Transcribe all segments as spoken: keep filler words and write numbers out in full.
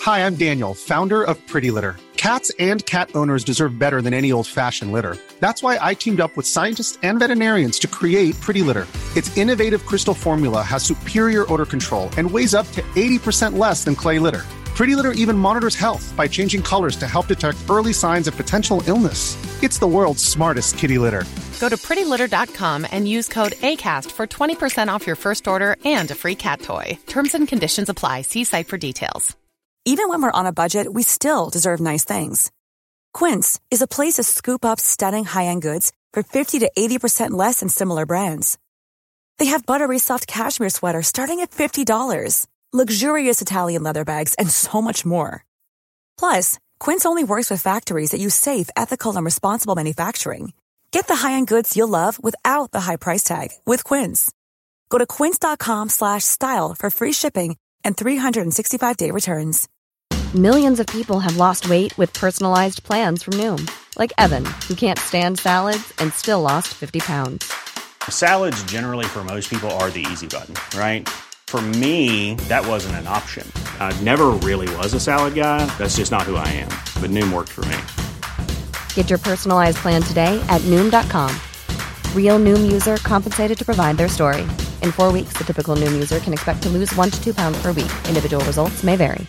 Hi, I'm Daniel, founder of Pretty Litter. Cats and cat owners deserve better than any old-fashioned litter. That's why I teamed up with scientists and veterinarians to create Pretty Litter. Its innovative crystal formula has superior odor control and weighs up to eighty percent less than clay litter. Pretty Litter even monitors health by changing colors to help detect early signs of potential illness. It's the world's smartest kitty litter. Go to pretty litter dot com and use code ACAST for twenty percent off your first order and a free cat toy. Terms and conditions apply. See site for details. Even when we're on a budget, we still deserve nice things. Quince is a place to scoop up stunning high-end goods for fifty to eighty percent less than similar brands. They have buttery soft cashmere sweaters starting at fifty dollars, luxurious Italian leather bags, and so much more. Plus, Quince only works with factories that use safe, ethical, and responsible manufacturing. Get the high-end goods you'll love without the high price tag with Quince. Go to quince dot com slash style for free shipping and three sixty-five day returns. Millions of people have lost weight with personalized plans from Noom. Like Evan, who can't stand salads and still lost fifty pounds. Salads generally for most people are the easy button, right? For me, that wasn't an option. I never really was a salad guy. That's just not who I am. But Noom worked for me. Get your personalized plan today at Noom dot com. Real Noom user compensated to provide their story. In four weeks, the typical Noom user can expect to lose one to two pounds per week. Individual results may vary.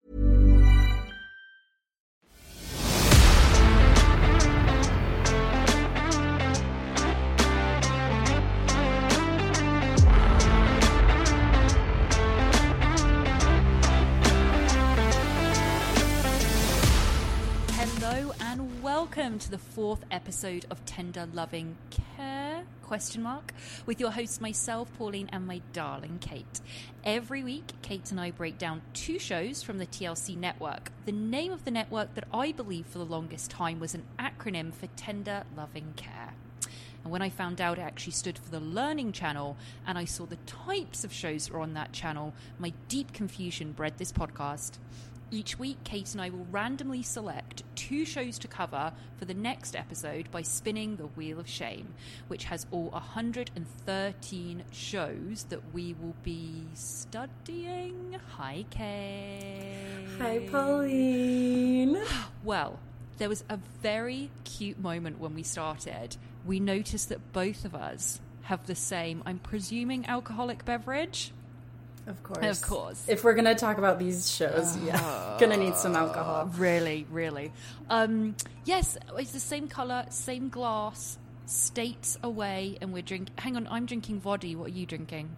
Welcome to the fourth episode of Tender Loving Care, question mark, with your hosts, myself, Pauline, and my darling Kate. Every week, Kate and I break down two shows from the T L C network. The name of the network that I believe for the longest time was an acronym for Tender Loving Care. And when I found out it actually stood for the Learning Channel, and I saw the types of shows that were on that channel, my deep confusion bred this podcast. Each week, Kate and I will randomly select two shows to cover for the next episode by spinning the Wheel of Shame, which has all one hundred thirteen shows that we will be studying. Hi, Kate. Hi, Pauline. Well, there was a very cute moment when we started. We noticed that both of us have the same, I'm presuming, alcoholic beverage. Of course. Of course. If we're going to talk about these shows, uh, yeah. Going to need some alcohol. Really, really. Um, yes, it's the same colour, same glass, states away, and we're drinking... Hang on, I'm drinking vodka. What are you drinking?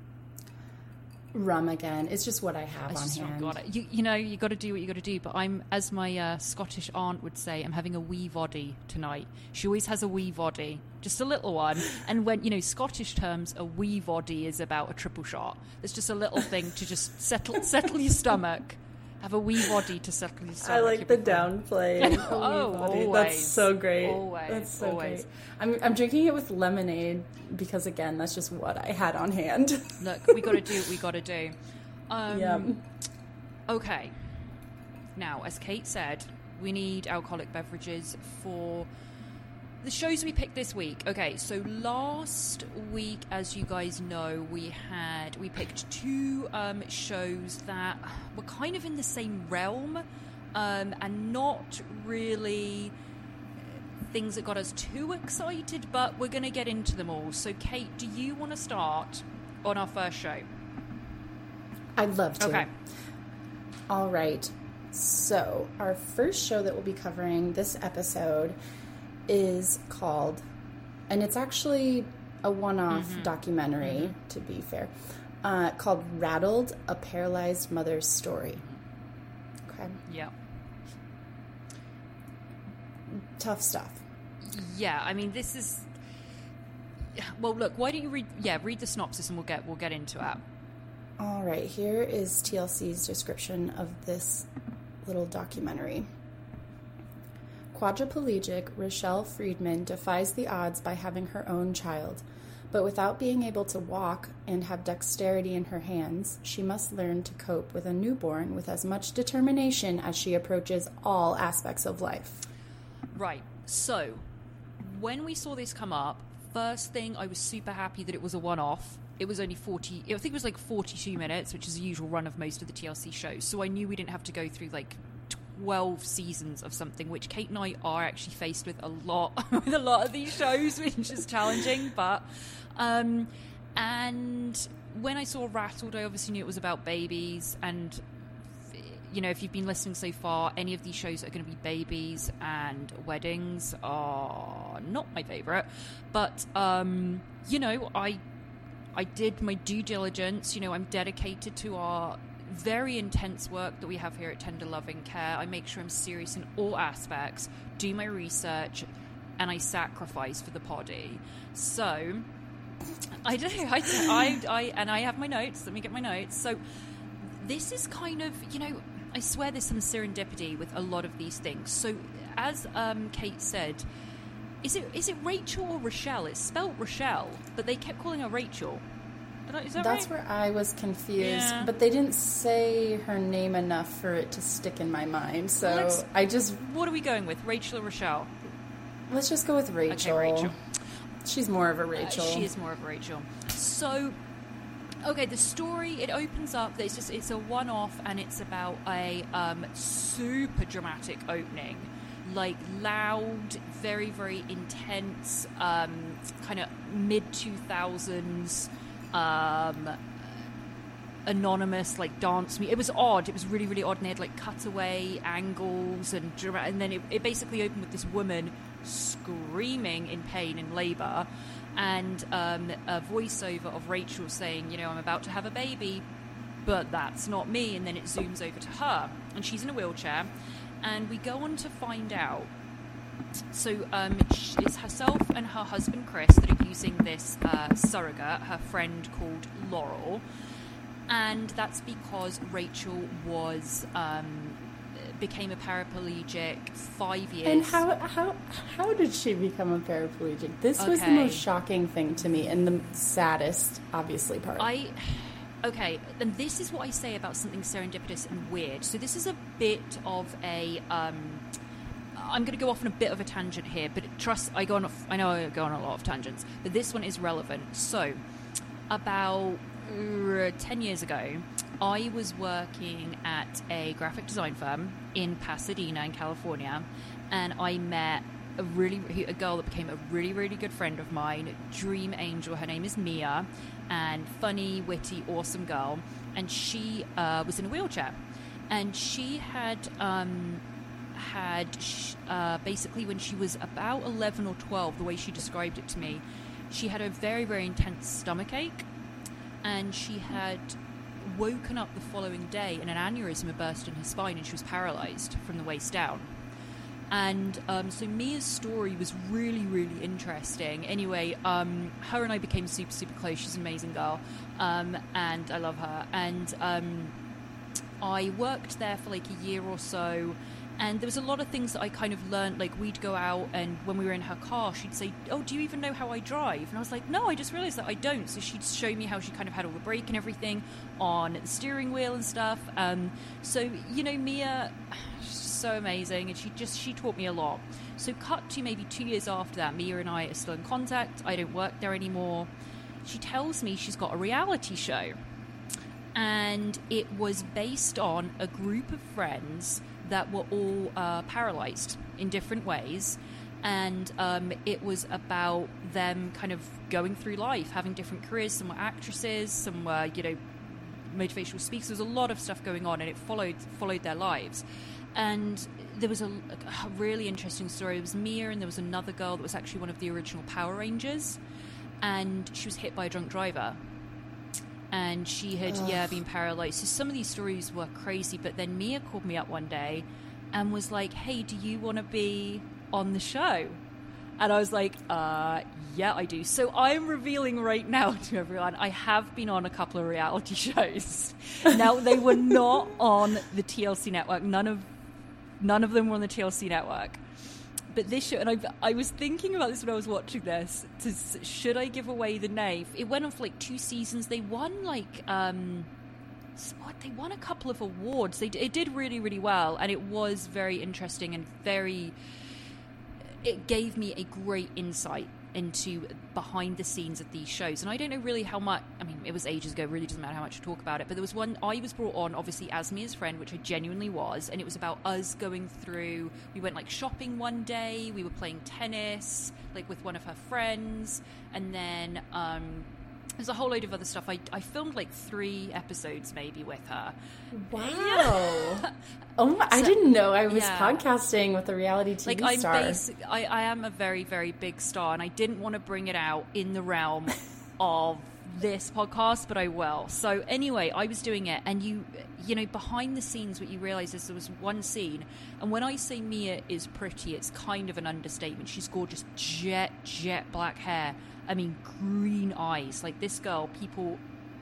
Rum again. It's just what I have it's on just, hand. Oh God. You, you know, you got to do what you got to do. But I'm, as my uh, Scottish aunt would say, I'm having a wee voddy tonight. She always has a wee voddy, just a little one. And when, you know, Scottish terms, a wee voddy is about a triple shot. It's just a little thing to just settle settle your stomach. Have a wee voddy to settle your stomach. I like the downplay. Oh, always. That's so great. Always. That's so always. great. I'm, I'm drinking it with lemonade because, again, that's just what I had on hand. Look, we got to do what we got to do. Um, yeah. Okay. Now, as Kate said, we need alcoholic beverages for the shows we picked this week. Okay, so last week, as you guys know, we had we picked two um, shows that were kind of in the same realm um, and not really things that got us too excited, but we're going to get into them all. So, Kate, do you want to start on our first show? I'd love to. Okay. All right. So, our first show that we'll be covering this episode is called, and it's actually a one-off mm-hmm. documentary, mm-hmm. to be fair, uh, called Rattled, A Paralyzed Mother's Story. Okay. Yeah. Tough stuff. Yeah, I mean, this is... Well, look, why don't you read... Yeah, read the synopsis and we'll get we'll get into it. All right, here is T L C's description of this little documentary. Quadriplegic Rochelle Friedman defies the odds by having her own child, but without being able to walk and have dexterity in her hands, she must learn to cope with a newborn with as much determination as she approaches all aspects of life. Right, so when we saw this come up, first thing, I was super happy that it was a one-off. it was only forty, I think it was like forty-two minutes, which is the usual run of most of the T L C shows. So I knew we didn't have to go through like twelve seasons of something, which Kate and I are actually faced with a lot with a lot of these shows, which is challenging. But um and when I saw Rattled, I obviously knew it was about babies. And you know, if you've been listening so far, any of these shows that are going to be babies and weddings are not my favorite. But um you know, I I did my due diligence. You know, I'm dedicated to our very intense work that we have here at Tender Loving Care. I make sure I'm serious in all aspects, do my research, and I sacrifice for the poddy. So I do. I, I, I, and I have my notes. Let me get my notes. So this is kind of, you know, I swear there's some serendipity with a lot of these things. So as um, Kate said, is it is it Rachel or Rochelle? It's spelled Rochelle, but they kept calling her Rachel. Did I, is that That's right? where I was confused, Yeah. but they didn't say her name enough for it to stick in my mind. So Let's- I just What are we going with, Rachel or Rochelle? let's just go with Rachel. Okay, Rachel. She's more of a Uh, Rachel. she is more of a Rachel. So, okay, the story, it opens up, it's just, it's a one-off, and it's about a um, super dramatic opening. Like, loud, very, very intense, um, kind of mid two thousands, um, anonymous, like, dance music. It was odd. It was really, really odd, and they had, like, cutaway angles, and, dra- and then it, it basically opened with this woman screaming in pain in labour, and um, a voiceover of Rachel saying, you know, I'm about to have a baby, but that's not me. And then it zooms over to her, and she's in a wheelchair, and we go on to find out. So um, it's herself and her husband Chris that are using this uh, surrogate, her friend called Laurel, and that's because Rachel was um, became a paraplegic five years. And how how how did she become a paraplegic? This was the Okay. most shocking thing to me, and the saddest, obviously, part. I okay, and this is what I say about something serendipitous and weird. So this is a bit of a. Um, I'm going to go off on a bit of a tangent here, but trust I go on. I know I go on a lot of tangents, but this one is relevant. So about uh, ten years ago, I was working at a graphic design firm in Pasadena, in California, and I met a really a girl that became a really, really good friend of mine, dream angel. Her name is Mia, and funny, witty, awesome girl. And she uh, was in a wheelchair, and she had um, had sh- uh, basically when she was about eleven or twelve, the way she described it to me, she had a very, very intense stomach ache, and she had woken up the following day and an aneurysm had burst in her spine, and she was paralyzed from the waist down. And um, so Mia's story was really, really interesting. Anyway, um, her and I became super, super close. She's an amazing girl, um, and I love her. And um, I worked there for like a year or so, and there was a lot of things that I kind of learned. Like, we'd go out, and when we were in her car, she'd say, oh, do you even know how I drive? And I was like, no, I just realized that I don't. So she'd show me how she kind of had all the brake and everything on the steering wheel and stuff. Um, so, you know, Mia, she's so amazing, and she just, she taught me a lot. So cut to maybe two years after that, Mia and I are still in contact. I don't work there anymore. She tells me she's got a reality show, and it was based on a group of friends that were all uh, paralyzed in different ways, and um, it was about them kind of going through life, having different careers. Some were actresses, some were, you know, motivational speakers. There was a lot of stuff going on, and it followed followed their lives. And there was a, a really interesting story. It was Mia, and there was another girl that was actually one of the original Power Rangers, and she was hit by a drunk driver. And she had, Ugh. yeah, been paralyzed. So some of these stories were crazy. But then Mia called me up one day and was like, hey, do you want to be on the show? And I was like, uh, yeah, I do. So I'm revealing right now to everyone, I have been on a couple of reality shows. Now, they were not on the T L C network. None of, none of them were on the T L C network. But this show, and I, I was thinking about this when I was watching this, to, should I give away the name? It went on for like two seasons. They won like, um, what? They won a couple of awards. They It did really, really well, and it was very interesting and very, it gave me a great insight into behind the scenes of these shows. And I don't know really how much, I mean, it was ages ago, it really doesn't matter how much to talk about it, but there was one, I was brought on, obviously, as Mia's friend, which I genuinely was, and it was about us going through, we went, like, shopping one day, we were playing tennis, like, with one of her friends, and then, um... there's a whole load of other stuff. I, I filmed like three episodes maybe with her. Wow. Yeah. Oh, my, so, I didn't know I was yeah. podcasting with a reality T V like, star. I'm basic, I, I am a very, very big star, and I didn't want to bring it out in the realm of this podcast, but I will. So anyway, I was doing it, and you, you know, behind the scenes, what you realise is there was one scene, and when I say Mia is pretty, it's kind of an understatement. She's gorgeous, jet, jet black hair. I mean, green eyes. Like, this girl, people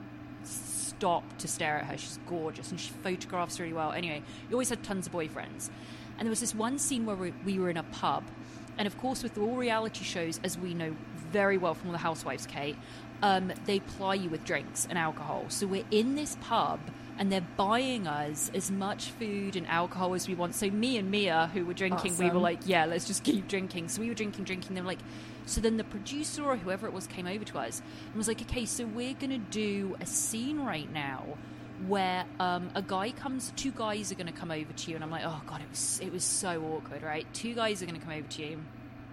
stop to stare at her. She's gorgeous, and she photographs really well. Anyway, you always had tons of boyfriends. And there was this one scene where we, we were in a pub. And, of course, with all reality shows, as we know very well from all the Housewives, Kate, um, they ply you with drinks and alcohol. So we're in this pub, and they're buying us as much food and alcohol as we want. So me and Mia, who were drinking, Awesome. we were like, yeah, let's just keep drinking. So we were drinking, drinking. They were like... So then the producer or whoever it was came over to us and was like, okay, so we're going to do a scene right now where um, a guy comes, two guys are going to come over to you. And I'm like, oh, God, it was it was so awkward, right? Two guys are going to come over to you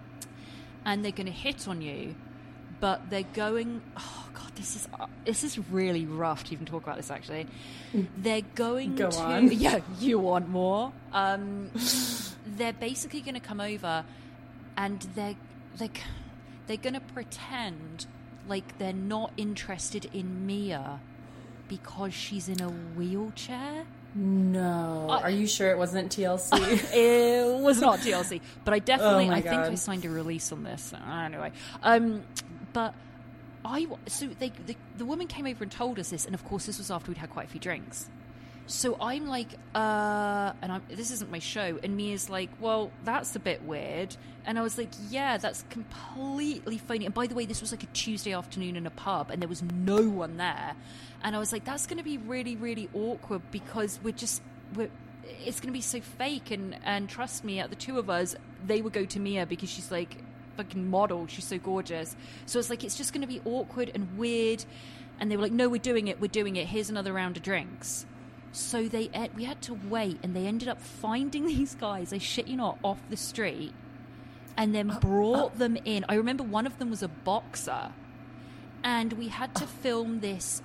and they're going to hit on you, but they're going, oh, God, this is uh, this is really rough to even talk about this, actually. They're going Go to... on. Yeah, you want more? Um, they're basically going to come over and they're... they're They're going to pretend like they're not interested in Mia because she's in a wheelchair. No. I, Are you sure it wasn't T L C? It was not T L C. But I definitely, Oh my I think God. I signed a release on this. Anyway. Um, but I, so they, the, the woman came over and told us this. And of course, this was after we'd had quite a few drinks. So I'm like, uh, and I'm, this isn't my show. And Mia's like, well, that's a bit weird. And I was like, yeah, that's completely phony. And by the way, this was like a Tuesday afternoon in a pub and there was no one there. And I was like, that's going to be really, really awkward because we're just, we're, it's going to be so fake. And, and trust me, out the two of us, they would go to Mia because she's like fucking model. She's so gorgeous. So it's like, it's just going to be awkward and weird. And they were like, no, we're doing it. We're doing it. Here's another round of drinks. So they we had to wait, and they ended up finding these guys, I shit you not, off the street, and then brought them in. I remember one of them was a boxer, and we had to film this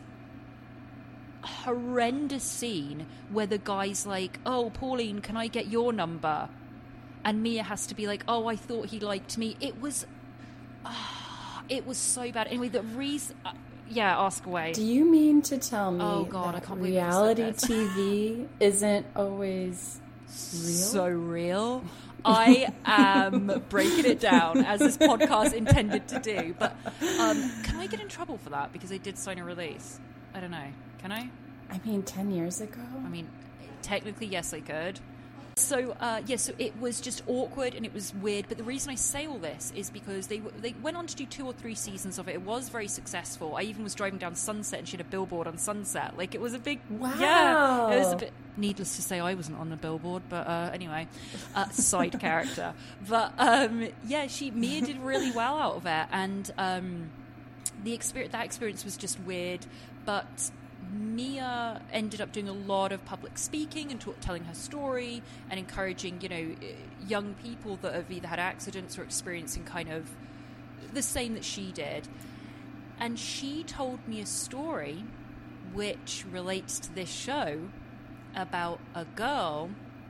horrendous scene where the guy's like, oh, Pauline, can I get your number? And Mia has to be like, oh, I thought he liked me. It was, uh, it was so bad. Anyway, the reason... Uh, Yeah, ask away. Do you mean to tell me Oh, God, that I can't believe you reality said this. T V isn't always real? So real. I am breaking it down as this podcast intended to do. But um, can I get in trouble for that? Because I did sign a release. I don't know. Can I? I mean, ten years ago? I mean, technically, yes, I could. So, uh, yeah, so it was just awkward and it was weird. But the reason I say all this is because they they went on to do two or three seasons of it. It was very successful. I even was driving down Sunset and she had a billboard on Sunset. Like, it was a big... Wow. Yeah, it was a bit... Needless to say, I wasn't on the billboard, but uh, anyway, uh, side character. But, um, yeah, she Mia did really well out of it. And um, the experience, that experience was just weird, but... Mia ended up doing a lot of public speaking and t- telling her story and encouraging, you know, young people that have either had accidents or experiencing kind of the same that she did. And she told me a story which relates to this show about a girl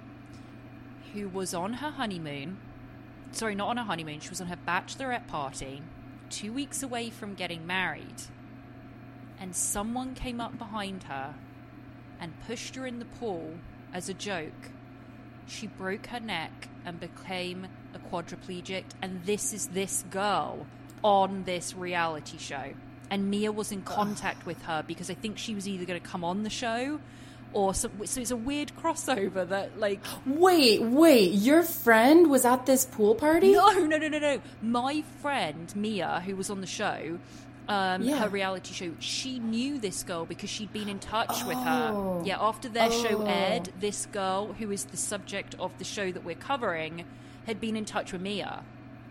who was on her honeymoon. Sorry, not on her honeymoon. She was on her bachelorette party, two weeks away from getting married. And someone came up behind her and pushed her in the pool as a joke. She broke her neck and became a quadriplegic. And this is this girl on this reality show. And Mia was in contact with her because I think she was either going to come on the show or some, so it's a weird crossover that like... Wait, wait, your friend was at this pool party? No, no, no, no, no. My friend, Mia, who was on the show... Um, Yeah. her reality show, she knew this girl because she'd been in touch Oh. with her. Yeah, after their show Oh. aired, this girl, who is the subject of the show that we're covering, had been in touch with Mia.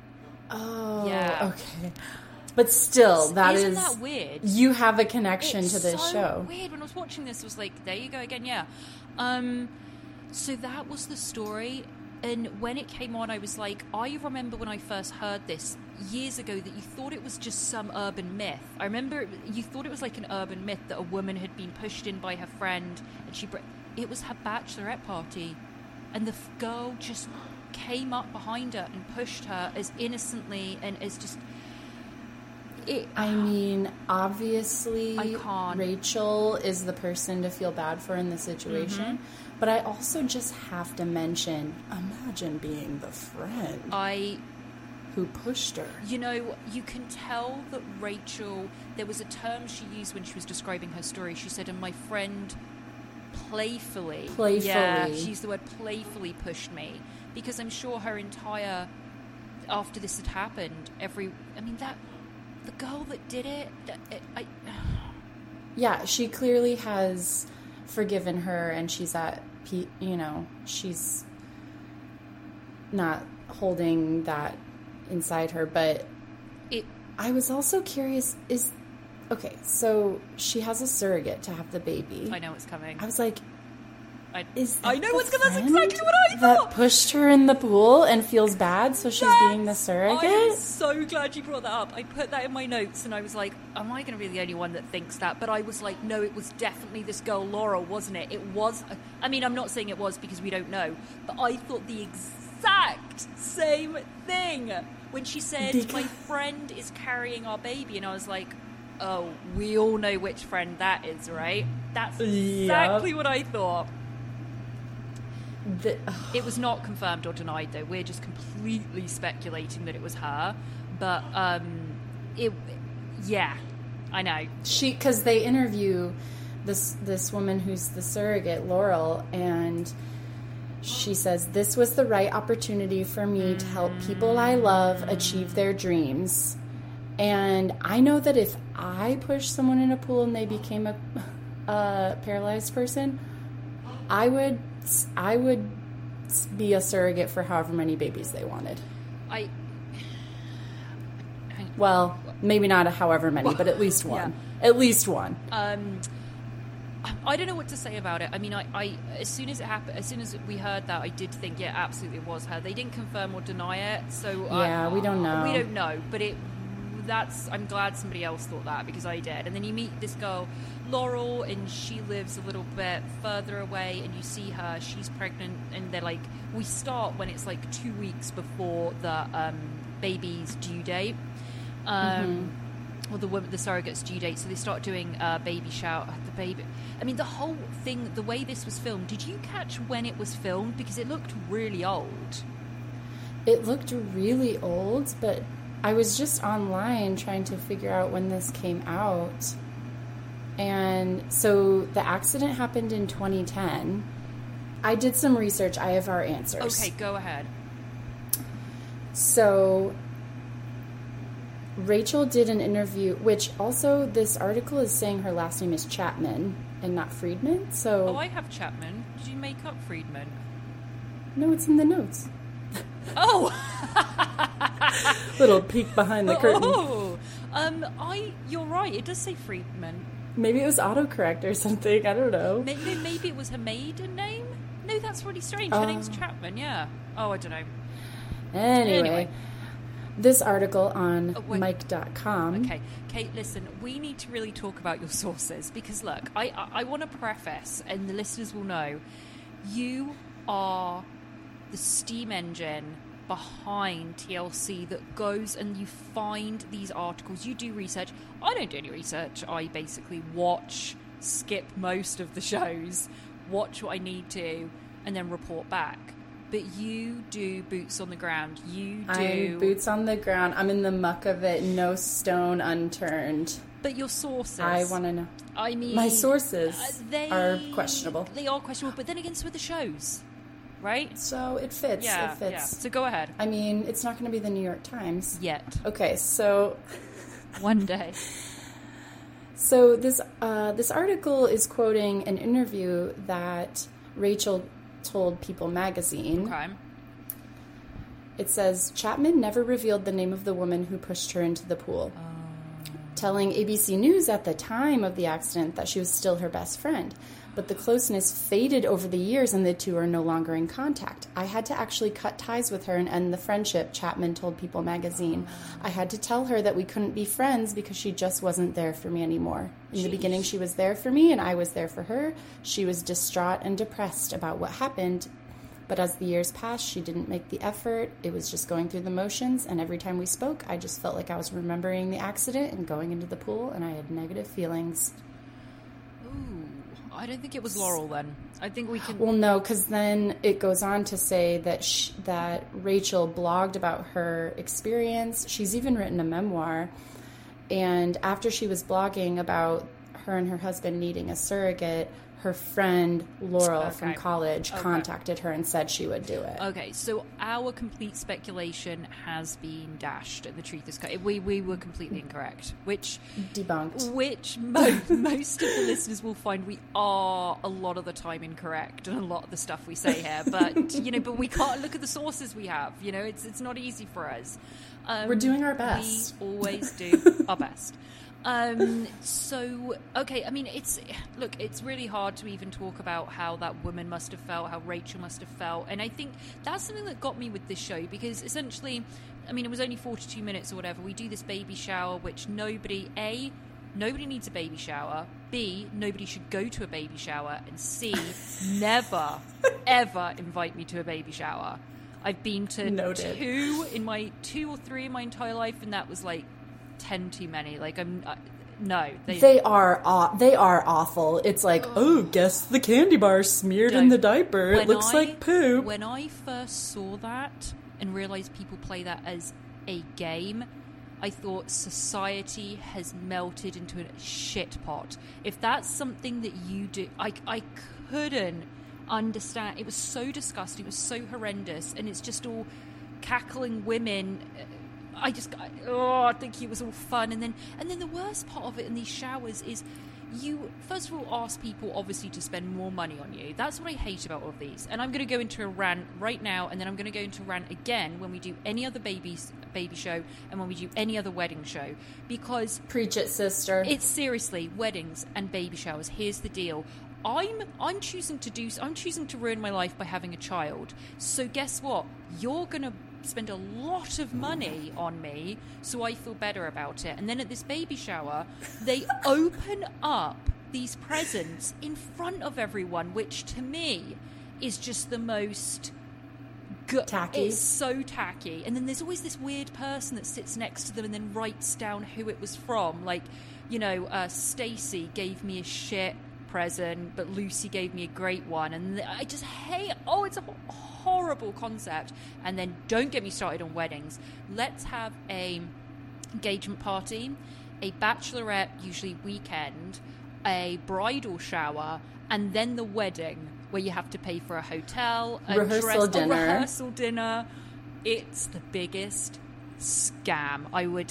Oh, yeah. Okay. But still, that Isn't is... that weird? You have a connection It's to this so show. weird. When I was watching this, I was like, there you go again, yeah. Um, so that was the story. And when it came on, I was like, I remember when I first heard this years ago that you thought it was just some urban myth. I remember it, you thought it was like an urban myth that a woman had been pushed in by her friend and she... Br- it was her bachelorette party. And the f- girl just came up behind her and pushed her as innocently and as just... It, I mean, obviously, I can't. Rachel is the person to feel bad for in the situation. Mm-hmm. But I also just have to mention, imagine being the friend I... who pushed her. You know, you can tell that Rachel... There was a term she used when she was describing her story. She said, and my friend playfully... Playfully. Yeah, she used the word playfully pushed me. Because I'm sure her entire... After this had happened, every... I mean, that... The girl that did it... That, it I... Yeah, she clearly has forgiven her, and she's at... Pe- you know, she's not holding that inside her, but... It... I was also curious, is... Okay, so she has a surrogate to have the baby. I know what's coming. I was like, I, is that I know the what's coming. That's friend exactly what I that thought. pushed her in the pool and feels bad, so she's Yes! being the surrogate? I'm so glad you brought that up. I put that in my notes and I was like, am I going to be the only one that thinks that? But I was like, no, it was definitely this girl Laurel, wasn't it? It was. I mean, I'm not saying it was because we don't know, but I thought the exact same thing when she said, Because- my friend is carrying our baby. And I was like, oh, we all know which friend that is, right? That's exactly Yep. what I thought. The, It was not confirmed or denied, though. We're just completely speculating that it was her. But, um, it, yeah, I know. she, because they interview this this woman who's the surrogate, Laurel, and she says, this was the right opportunity for me to help people I love achieve their dreams. And I know that if I pushed someone in a pool and they became a, a paralyzed person, I would I would be a surrogate for however many babies they wanted. I. Well, maybe not a however many, but at least one. Yeah. At least one. Um, I don't know what to say about it. I mean, I, I as soon as it happened, as soon as we heard that, I did think, yeah, absolutely, it was her. They didn't confirm or deny it, so yeah, I, we don't know. We don't know, but it. That's. I'm glad somebody else thought that because I did. And then you meet this girl, Laurel, and she lives a little bit further away. And you see her; she's pregnant, and they're like, we start when it's like two weeks before the um, baby's due date. Um, mm-hmm. Or the woman, the surrogate's due date, so they start doing a uh, baby shower. The baby. I mean, the whole thing, the way this was filmed. Did you catch when it was filmed? Because it looked really old. It looked really old, but I was just online trying to figure out when this came out. And so the accident happened in twenty ten. I did some research. I have our answers. Okay, go ahead. So Rachel did an interview, which also this article is saying her last name is Chapman and not Friedman. So oh, I have Chapman. Did you make up Friedman? No, it's in the notes. Oh, little peek behind the curtain. Oh, um, I. You're right. It does say Friedman. Maybe it was autocorrect or something. I don't know. Maybe, maybe it was her maiden name. No, that's really strange. Her uh, name's Chapman. Yeah. Oh, I don't know. Anyway. Anyway. This article on oh, Mike dot com. Okay, Kate, listen, we need to really talk about your sources because, look, I, I, I want to preface, and the listeners will know, you are the steam engine behind T L C that goes and you find these articles. You do research. I don't do any research. I basically watch, skip most of the shows, watch what I need to, and then report back. But you do boots on the ground. You do... I'm boots on the ground. I'm in the muck of it. No stone unturned. But your sources... I want to know. I mean... My sources uh, they, are questionable. They are questionable, but then again, so are the shows. Right? So it fits. Yeah, it fits. Yeah. So go ahead. I mean, it's not going to be the New York Times. Yet. Okay, so... One day. So this uh, this article is quoting an interview that Rachel told People magazine. Okay. It says, Chapman never revealed the name of the woman who pushed her into the pool, oh. telling A B C News at the time of the accident that she was still her best friend. But the closeness faded over the years and the two are no longer in contact. I had to actually cut ties with her and end the friendship, Chapman told People magazine. I had to tell her that we couldn't be friends because she just wasn't there for me anymore. In Jeez. the beginning, she was there for me and I was there for her. She was distraught and depressed about what happened. But as the years passed, she didn't make the effort. It was just going through the motions. And every time we spoke, I just felt like I was remembering the accident and going into the pool, and I had negative feelings. I don't think it was Laurel then. I think we can... Well, no, because then it goes on to say that sh- that Rachel blogged about her experience. She's even written a memoir. And after she was blogging about her and her husband needing a surrogate, her friend Laurel okay. from college okay. contacted her and said she would do it. Okay, so our complete speculation has been dashed, and the truth is we we were completely incorrect. Which debunked. Which mo- most of the listeners will find we are a lot of the time incorrect, and a lot of the stuff we say here. But you know, but we can't look at the sources we have. You know, it's it's not easy for us. Um, We're doing our best. We always do our best. Um, so, okay, I mean, it's, look, it's really hard to even talk about how that woman must have felt, how Rachel must have felt, and I think that's something that got me with this show, because essentially, I mean, it was only forty-two minutes or whatever, we do this baby shower, which nobody, A, nobody needs a baby shower, B, nobody should go to a baby shower, and C, never, ever invite me to a baby shower. I've been to Noted. two in my, two or three in my entire life, and that was like, ten too many. Like I'm uh, no they, they are aw- they are awful. It's like, oh, guess the candy bar smeared in the diaper, it looks I, like poop. When I first saw that and realized people play that as a game, I thought society has melted into a shit pot. If that's something that you do, I, I couldn't understand. It was so disgusting, it was so horrendous, and it's just all cackling women. I just, I, oh, I think it was all fun. And then and then the worst part of it in these showers is you, first of all, ask people, obviously, to spend more money on you. That's what I hate about all of these. And I'm going to go into a rant right now, and then I'm going to go into a rant again when we do any other baby, baby show and when we do any other wedding show. Because... Preach it, sister. It's seriously, weddings and baby showers. Here's the deal. I'm I'm choosing to do, I'm choosing to ruin my life by having a child. So guess what? You're going to spend a lot of money on me, so I feel better about it. And then at this baby shower, they open up these presents in front of everyone, which to me is just the most gu- tacky. It's so tacky. And then there's always this weird person that sits next to them and then writes down who it was from. Like, you know, uh, Stacy gave me a shit present, but Lucy gave me a great one. And I just hate, oh, it's a horrible concept. And then don't get me started on weddings. Let's have a engagement party, a bachelorette, usually weekend, a bridal shower, and then the wedding, where you have to pay for a hotel, a rehearsal dress, dinner. a rehearsal dinner. It's the biggest scam. I would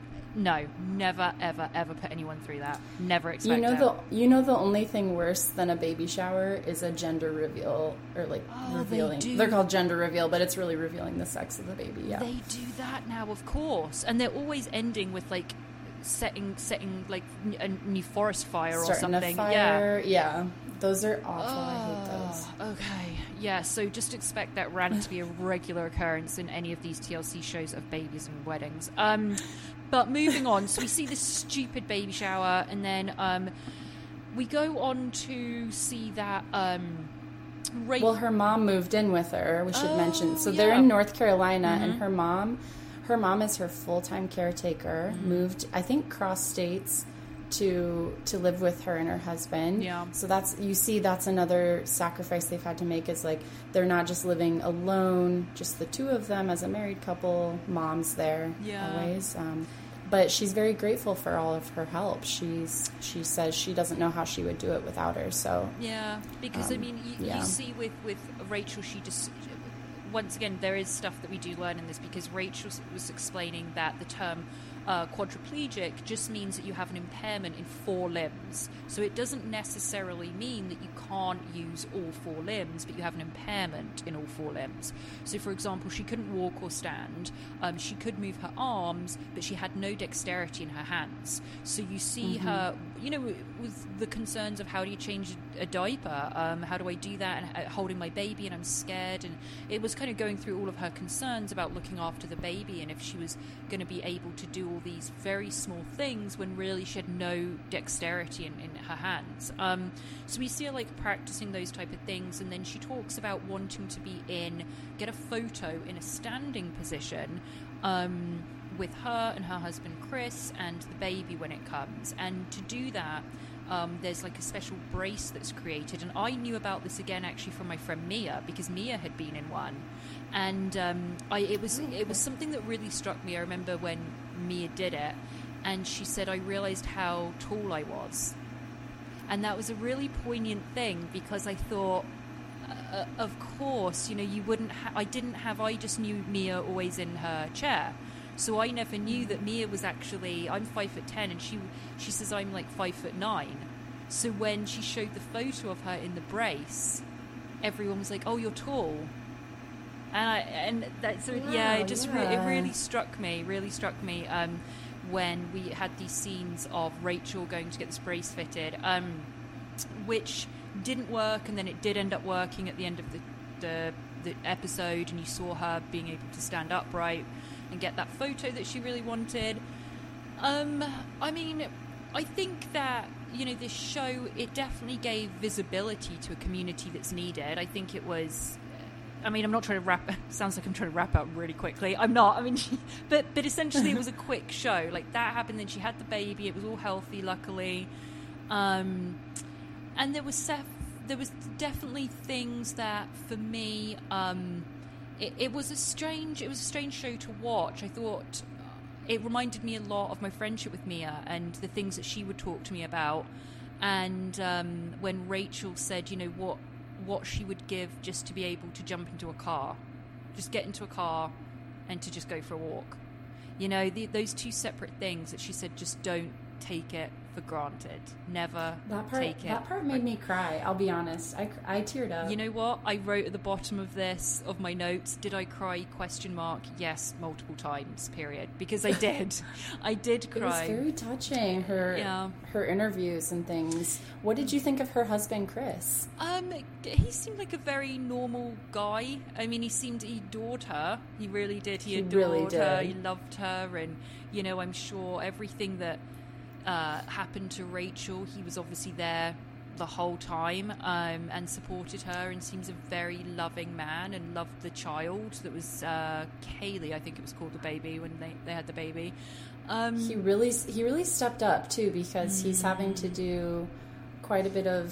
no, never, ever, ever put anyone through that. Never expect you know that. the you know the only thing worse than a baby shower is a gender reveal, or like oh, revealing. They do. They're called gender reveal, but it's really revealing the sex of the baby. Yeah, they do that now, of course, and they're always ending with like setting setting like a new forest fire Starting or something. A fire. Yeah, yeah, those are awful. Oh, I hate those. Okay, yeah. So just expect that rant to be a regular occurrence in any of these T L C shows of babies and weddings. Um. But moving on, so we see this stupid baby shower, and then um, we go on to see that... Um, Ra- well, her mom moved in with her, we should oh, mention. So yeah. they're in North Carolina, Mm-hmm. and her mom, her mom is her full-time caretaker, mm-hmm. moved, I think, cross states to to live with her and her husband. Yeah. So that's, you see, that's another sacrifice they've had to make, is like they're not just living alone, just the two of them as a married couple. Mom's there yeah. always. Um, but she's very grateful for all of her help. She's she says she doesn't know how she would do it without her. So yeah, because um, I mean, you, yeah. you see with with Rachel, she just once again, there is stuff that we do learn in this, because Rachel was explaining that the term uh, quadriplegic just means that you have an impairment in four limbs. So it doesn't necessarily mean that you can't use all four limbs, but you have an impairment in all four limbs. So, for example, she couldn't walk or stand. Um, she could move her arms, but she had no dexterity in her hands. So you see mm-hmm. her, you know, with the concerns of how do you change a diaper? Um, how do I do that? And uh, holding my baby, and I'm scared. And it was kind of going through all of her concerns about looking after the baby, and if she was going to be able to do all these very small things when really she had no dexterity in, in her hands. Um, so we see her like practicing those type of things, and then she talks about wanting to be in, get a photo in a standing position um, with her and her husband Chris and the baby when it comes. And to do that, Um, there's like a special brace that's created, and I knew about this again actually from my friend Mia, because Mia had been in one, and um, I, it was it was something that really struck me. I remember when Mia did it, and she said, I realized how tall I was, and that was a really poignant thing, because I thought, uh, of course, you know, you wouldn't. Ha- I didn't have. I just knew Mia always in her chair. So I never knew that Mia was actually, I'm five foot ten, and she she says I'm like five foot nine. So when she showed the photo of her in the brace, everyone was like, "Oh, you're tall," and I and that so wow, yeah, it just yeah. Re- it really struck me, really struck me um, when we had these scenes of Rachel going to get this brace fitted, um, which didn't work, and then it did end up working at the end of the the, the episode, and you saw her being able to stand upright and get that photo that she really wanted. Um, I mean, I think that, you know, this show, it definitely gave visibility to a community that's needed. I think it was, I mean, I'm not trying to wrap, sounds like I'm trying to wrap up really quickly. I'm not, I mean, she, but, but essentially it was a quick show. Like, that happened, then she had the baby, it was all healthy, luckily. Um, and there was, sef- there was definitely things that, for me, um, It, it was a strange. It was a strange show to watch. I thought it reminded me a lot of my friendship with Mia and the things that she would talk to me about. And um, when Rachel said, you know, what what she would give just to be able to jump into a car, just get into a car, and to just go for a walk. You know, the, those two separate things that she said, just don't take it for granted. Never that part, take it. That part made me cry, I'll be honest. I, I teared up. You know what? I wrote at the bottom of this, of my notes, did I cry, question mark? Yes, multiple times, period. Because I did. I did cry. It was very touching, her yeah. her interviews and things. What did you think of her husband, Chris? Um, he seemed like a very normal guy. I mean, he seemed, he adored her. He really did. He, he adored really did. her. He loved her. And, you know, I'm sure everything that Uh, happened to Rachel, he was obviously there the whole time um, and supported her, and seems a very loving man, and loved the child that was uh, Kaylee, I think it was called, the baby, when they, they had the baby. Um, he really he really stepped up too, because mm. he's having to do quite a bit of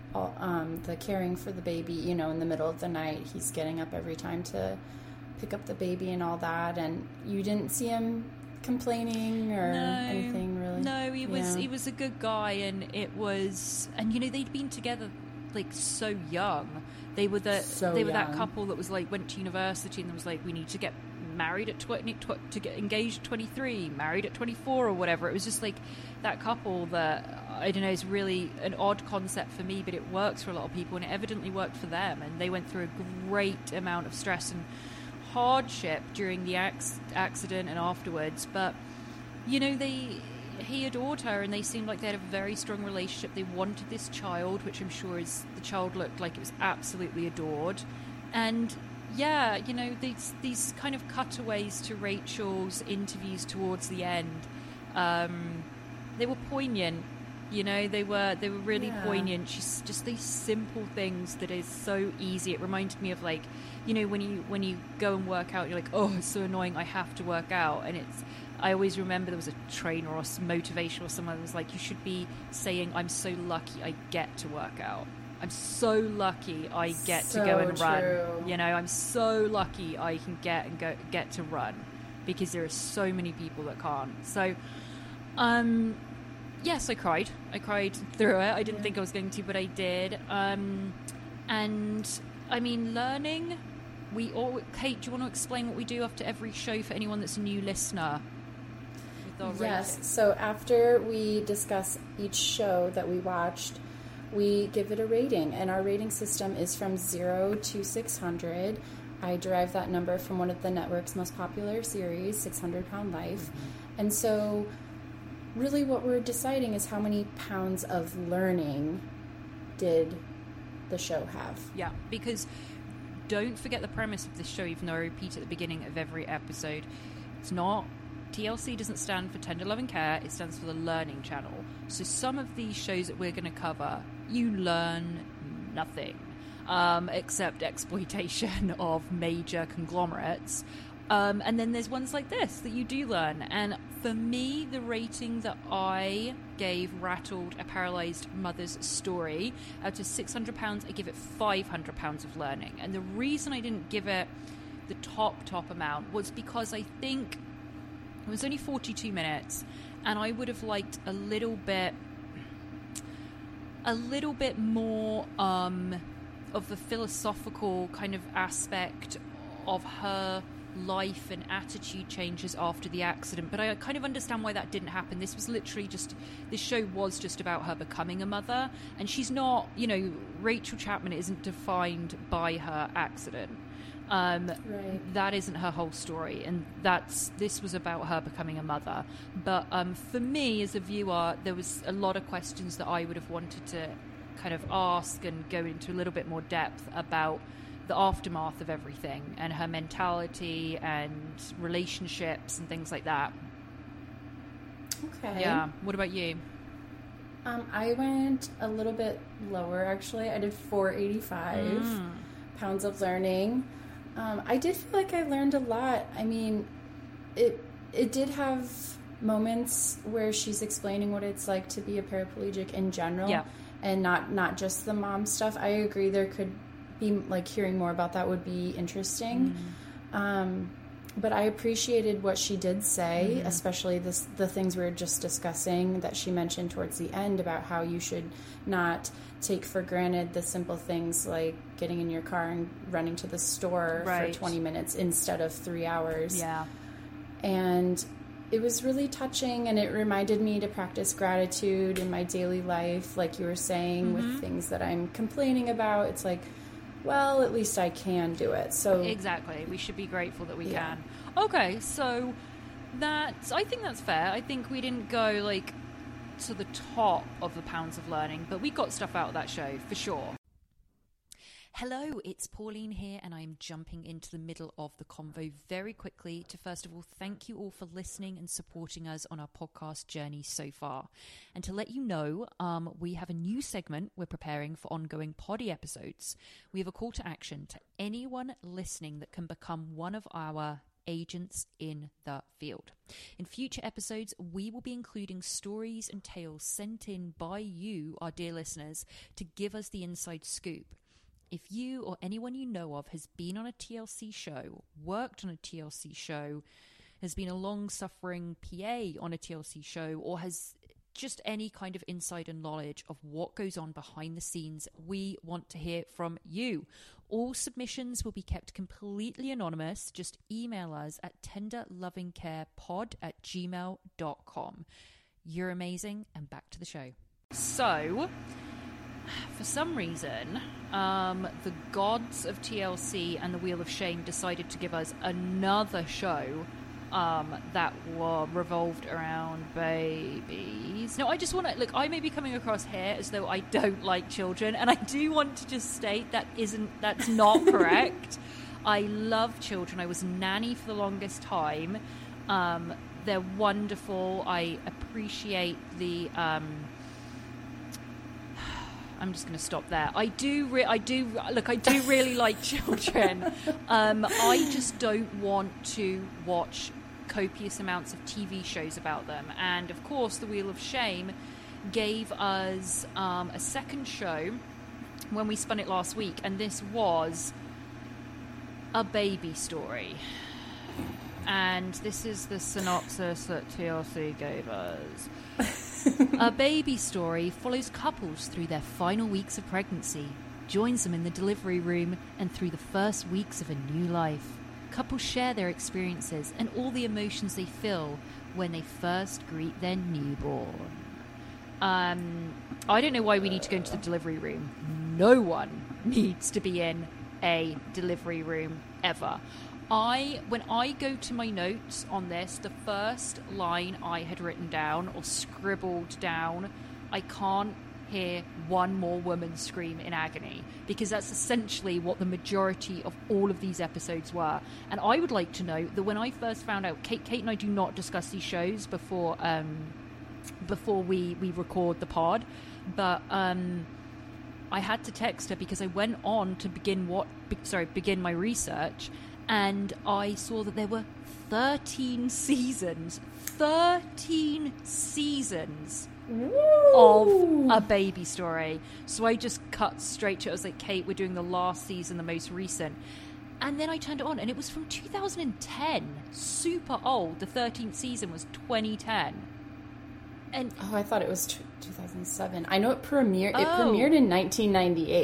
um, the caring for the baby, you know, in the middle of the night. He's getting up every time to pick up the baby and all that, and you didn't see him complaining or no, anything really. No, he was yeah. he was a good guy, and it was, and you know, they'd been together like so young. They were the so they were young. that couple that was like went to university and was like, we need to get married at twenty tw- to get engaged at twenty-three, married at twenty-four or whatever. It was just like that couple that, I don't know, is really an odd concept for me, but it works for a lot of people, and it evidently worked for them, and they went through a great amount of stress and hardship during the ac- accident and afterwards, but you know, they he adored her, and they seemed like they had a very strong relationship. They wanted this child, which I'm sure is the child looked like it was absolutely adored. And yeah, you know, these these kind of cutaways to Rachel's interviews towards the end, um, they were poignant. You know, they were they were really yeah. poignant. She's just these simple things that is so easy. It reminded me of, like, you know, when you when you go and work out, you're like, oh, it's so annoying, I have to work out. And it's, I always remember there was a trainer or some motivation or someone that was like, you should be saying, I'm so lucky I get to work out. I'm so lucky I get so to go and true. run. You know, I'm so lucky I can get and go get to run, because there are so many people that can't. So, um. Yes, I cried. I cried through it. I didn't yeah. think I was going to, but I did. Um, and, I mean, learning we all, Kate, do you want to explain what we do after every show for anyone that's a new listener? Yes. So after we discuss each show that we watched, we give it a rating, and our rating system is from zero to six hundred. I derived that number from one of the network's most popular series, six hundred pound Life. Mm-hmm. And so really what we're deciding is how many pounds of learning did the show have. Yeah, because don't forget the premise of this show, even though I repeat at the beginning of every episode. It's not, T L C doesn't stand for Tender Love and Care, it stands for the Learning Channel. So some of these shows that we're going to cover, you learn nothing, um, except exploitation of major conglomerates. Um, and then there's ones like this that you do learn. And for me, the rating that I gave Rattled a Paralysed Mother's Story, out of six hundred pounds, I give it five hundred pounds of learning. And the reason I didn't give it the top, top amount was because I think it was only forty-two minutes, and I would have liked a little bit, a little bit more um, of the philosophical kind of aspect of her life and attitude changes after the accident. But I kind of understand why that didn't happen. This was literally just, this show was just about her becoming a mother, and she's not, you know, Rachel Chapman isn't defined by her accident. Um, right. That isn't her whole story, and that's this was about her becoming a mother. But um, for me as a viewer, there was a lot of questions that I would have wanted to kind of ask and go into a little bit more depth about the aftermath of everything and her mentality and relationships and things like that. Okay. Yeah. What about you? Um, I went a little bit lower, actually. I did four eighty-five mm. pounds of learning. Um, I did feel like I learned a lot. I mean, it it did have moments where she's explaining what it's like to be a paraplegic in general, yeah. and not not just the mom stuff. I agree there could be, like, hearing more about that would be interesting. Mm. Um, but I appreciated what she did say, mm-hmm. especially this, the things we were just discussing that she mentioned towards the end about how you should not take for granted the simple things like getting in your car and running to the store right. for twenty minutes instead of three hours. Yeah. And it was really touching, and it reminded me to practice gratitude in my daily life, like you were saying, mm-hmm. with things that I'm complaining about. It's like, well, at least I can do it. So exactly, we should be grateful that we yeah. can. Okay, so that's, I think that's fair. I think we didn't go like to the top of the pounds of learning, but we got stuff out of that show for sure. Hello, it's Pauline here, and I'm jumping into the middle of the convo very quickly to first of all thank you all for listening and supporting us on our podcast journey so far. And to let you know, um, we have a new segment we're preparing for ongoing poddy episodes. We have a call to action to anyone listening that can become one of our agents in the field. In future episodes, we will be including stories and tales sent in by you, our dear listeners, to give us the inside scoop. If you or anyone you know of has been on a T L C show, worked on a T L C show, has been a long-suffering P A on a T L C show, or has just any kind of insider knowledge of what goes on behind the scenes, we want to hear from you. All submissions will be kept completely anonymous. Just email us at tenderlovingcarepod at gmail dot com. You're amazing, and back to the show. So, for some reason, um, the gods of T L C and the Wheel of Shame decided to give us another show um, that were revolved around babies. No, I just want to, look, I may be coming across here as though I don't like children, and I do want to just state that isn't, that's not correct. I love children. I was a nanny for the longest time. Um, they're wonderful. I appreciate the... Um, I'm just going to stop there. I do, re- I do, look, I do really like children. Um, I just don't want to watch copious amounts of T V shows about them. And of course, The Wheel of Shame gave us um, a second show when we spun it last week, and this was a baby story. And this is the synopsis that T L C gave us. A Baby Story follows couples through their final weeks of pregnancy, joins them in the delivery room and through the first weeks of a new life. Couples share their experiences and all the emotions they feel when they first greet their newborn. Um, I don't know why we need to go into the delivery room. No one needs to be in a delivery room ever. I, when I go to my notes on this, the first line I had written down or scribbled down, I can't hear one more woman scream in agony, because that's essentially what the majority of all of these episodes were. And I would like to note that when I first found out, Kate, Kate and I do not discuss these shows before um, before we, we record the pod, but um, I had to text her because I went on to begin what be, sorry begin my research, and I saw that there were thirteen seasons, thirteen seasons. Woo! Of a baby story. So I just cut straight to it. I was like, Kate, we're doing the last season, the most recent. And then I turned it on and it was from two thousand ten. Super old. The thirteenth season was twenty ten. And oh, I thought it was t- two thousand seven. I know it premiered. It Oh. premiered in nineteen ninety-eight.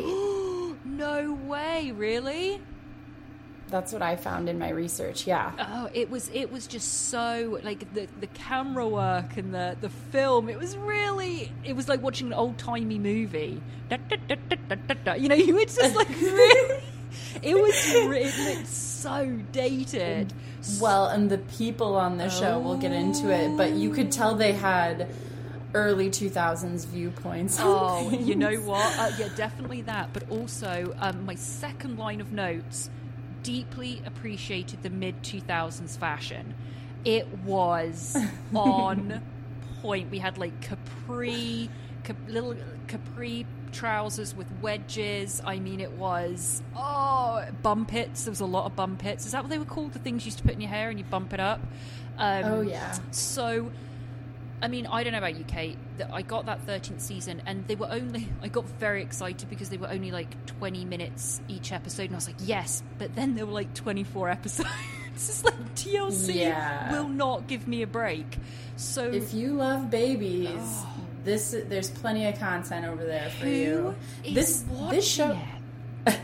no way, really? That's what I found in my research. Yeah. Oh, it was it was just so, like, the the camera work and the the film. It was really, it was like watching an old timey movie. Da, da, da, da, da, da, da. You know, you would just like really. It was re- it looked so dated. Well, and the people on the show, we'll get into it, but you could tell they had early two thousands viewpoints. Oh, you know what? Uh, yeah, definitely that. But also, um, my second line of notes, deeply appreciated the mid two thousands fashion. It was on point. We had like capri, cap- little capri trousers with wedges. I mean, it was, oh, bum pits. There was a lot of bum pits. Is that what they were called? The things you used to put in your hair and you bump it up? Um, Oh, yeah. So, I mean, I don't know about you, Kate. that I got that thirteenth season and they were only, I got very excited because they were only like twenty minutes each episode. And I was like, yes, but then there were like twenty-four episodes. It's like T L C Yeah. will not give me a break. So If you love babies, Oh. this there's plenty of content over there for who you. is This watching this show, it?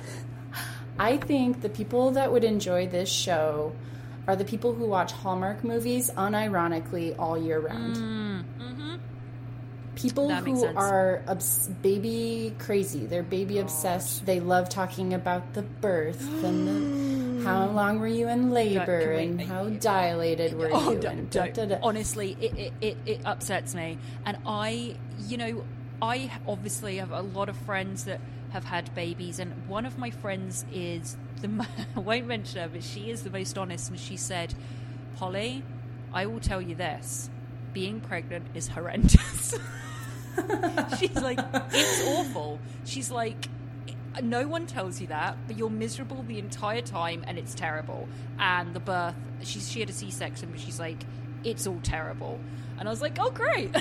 I think the people that would enjoy this show are the people who watch Hallmark movies unironically all year round. Mm, mm-hmm. People That makes who sense. are obs- baby crazy. They're baby obsessed. They love talking about the birth and the, how long were you in labor Can we- and how dilated were Oh, you. don't- and da, don't. da, da. Honestly, it, it, it, it upsets me. And I, you know, I obviously have a lot of friends that have had babies, and one of my friends is the mo- I won't mention her, but she is the most honest, and she said, Polly, I will tell you this, being pregnant is horrendous. She's like, it's awful. She's like, no one tells you that, but you're miserable the entire time and it's terrible. And the birth, she's, she had a C-section, but she's like, it's all terrible. And I was like, oh, great.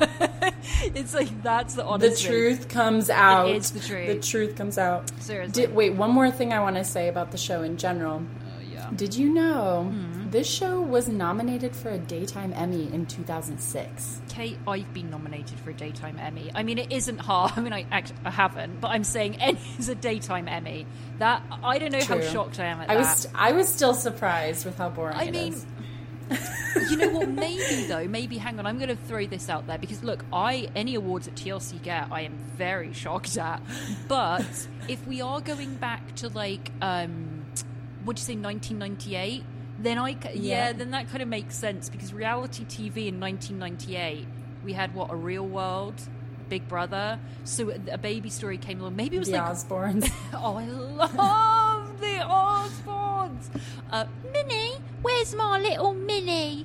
It's like, that's the The honesty. truth comes out. It is the truth. The truth comes out. Seriously. Did, wait, one more thing I want to say about the show in general. Oh, yeah. Did you know Hmm. this show was nominated for a Daytime Emmy in two thousand six? Kate, I've been nominated for a Daytime Emmy. I mean, it isn't hard. I mean, I actually I haven't, but I'm saying Emmy is a Daytime Emmy. That, I don't know how True. shocked I am at I that. was I was still surprised with how boring I it mean, is. you know what? Maybe though. Maybe hang on. I'm going to throw this out there because look, I any awards that T L C get, I am very shocked at. But if we are going back to like, um, what'd you say, nineteen ninety-eight? Then I ca- yeah. Yeah. Then that kind of makes sense because reality T V in nineteen ninety-eight, we had what, A Real World, Big Brother. So a Baby Story came along. Maybe it was The like Osbournes. oh, I love the Osbournes. Uh, Minnie, where's my little Minnie?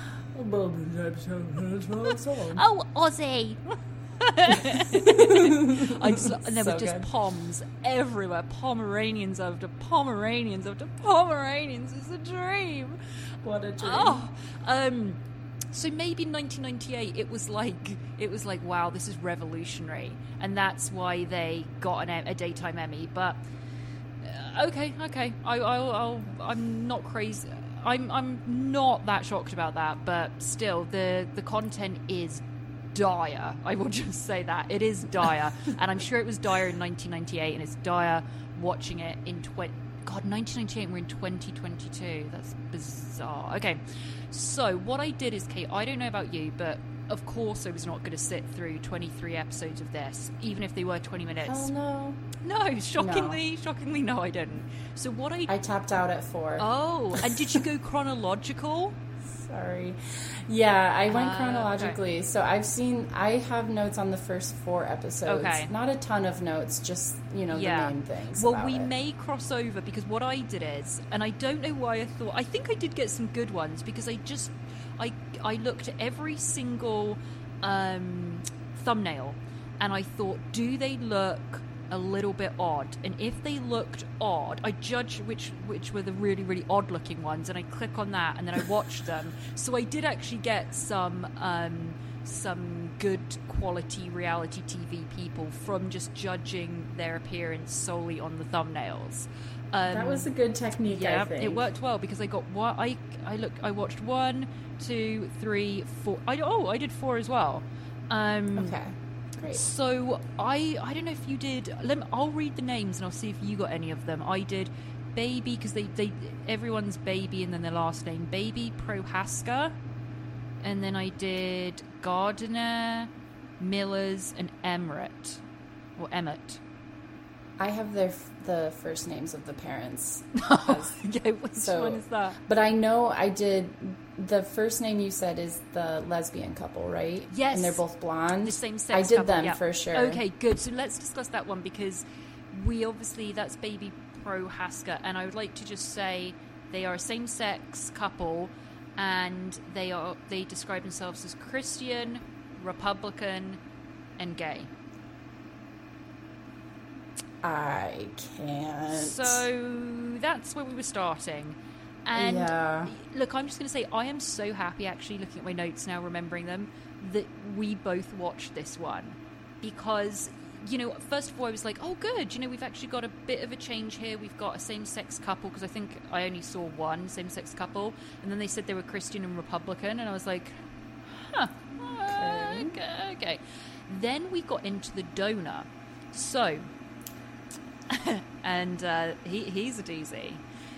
Oh, Ozzy. I just, and there So were just good. Poms everywhere. Pomeranians after Pomeranians after Pomeranians. It's a dream. What a dream. Oh, um, so maybe in nineteen ninety-eight it was like it was like wow, this is revolutionary, and that's why they got an, a daytime Emmy. But uh, okay, okay, I, I'll, I'll, I'm not crazy. I'm I'm not that shocked about that, but still, the the content is dire. I will just say that. It is dire. And I'm sure it was dire in nineteen ninety-eight, and it's dire watching it in twenty... God, nineteen ninety-eight, and we're in twenty twenty-two. That's bizarre. Okay, so what I did is, Kate, I don't know about you, but of course I was not going to sit through twenty-three episodes of this, even if they were twenty minutes. Hell no. No, shockingly, no. shockingly, no, I didn't. So what I... I tapped out at four. Oh, and did you go chronological? Sorry. Yeah, I went uh, chronologically. Okay. So I've seen, I have notes on the first four episodes. Okay. Not a ton of notes, just, you know, yeah. the main things. Well, about we it. may cross over, because what I did is, and I don't know why I thought, I think I did get some good ones, because I just, I, I looked at every single um, thumbnail, and I thought, do they look a little bit odd? And if they looked odd, I judged which which were the really really odd looking ones, and I click on that, and then I watched them. So I did actually get some um, some good quality reality T V people from just judging their appearance solely on the thumbnails. Um, that was a good technique. yeah, I think it worked well, because I got what I I looked I watched one, two, three, four. I oh I did four as well. Um, okay. Great. So I I don't know if you did. Let me, I'll read the names and I'll see if you got any of them. I did Baby, because they, they everyone's Baby and then their last name, Baby Prohaska, and then I did Gardner, Millers, and Emmett or Emmett. I have their the first names of the parents. Yeah, which so, one is that? But I know I did. The first name you said is the lesbian couple, right? Yes. And they're both blonde. The same sex I did couple, them yeah. for sure. Okay, good. So let's discuss that one, because we obviously, that's Baby Prohaska, and I would like to just say they are a same-sex couple, and they are they describe themselves as Christian, Republican, and gay. I can't. So that's where we were starting. And yeah. look, I'm just going to say, I am so happy, actually, looking at my notes now, remembering them, that we both watched this one. Because, you know, first of all, I was like, oh, good, you know, we've actually got a bit of a change here. We've got a same-sex couple, because I think I only saw one same-sex couple. And then they said they were Christian and Republican, and I was like, huh, okay. okay, okay. Then we got into the donor. So, and uh, he, he's a doozy.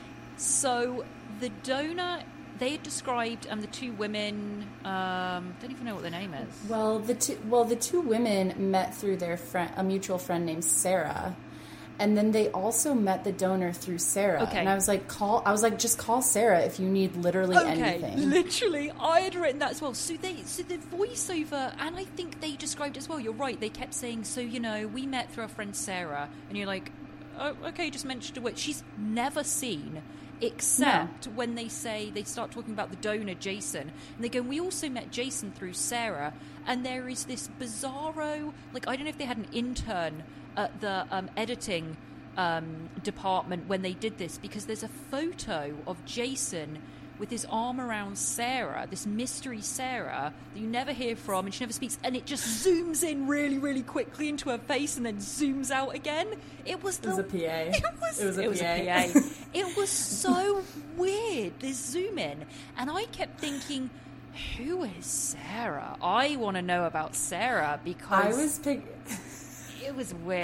So the donor, they had described, and um, the two women, um, don't even know what their name is. Well, the two, well, the two women met through their friend, a mutual friend named Sarah, and then they also met the donor through Sarah. Okay. And I was like, call. I was like, just call Sarah if you need literally okay. anything. Literally, I had written that as well. So they, so the voiceover, and I think they described it as well. You're right. They kept saying, so you know, we met through our friend Sarah, and you're like, oh, okay, just mentioned a witch. She's never seen. Except no. when they say, they start talking about the donor, Jason, and they go, we also met Jason through Sarah, and there is this bizarro, like, I don't know if they had an intern at the um, editing um, department when they did this, because there's a photo of Jason with his arm around Sarah, this mystery Sarah that you never hear from, and she never speaks, and it just zooms in really, really quickly into her face and then zooms out again. It was, the, it was a P A. It was, it was a it P A. Was a P A. It was so weird, this zoom in. And I kept thinking, who is Sarah? I want to know about Sarah, because I was pick- it was weird.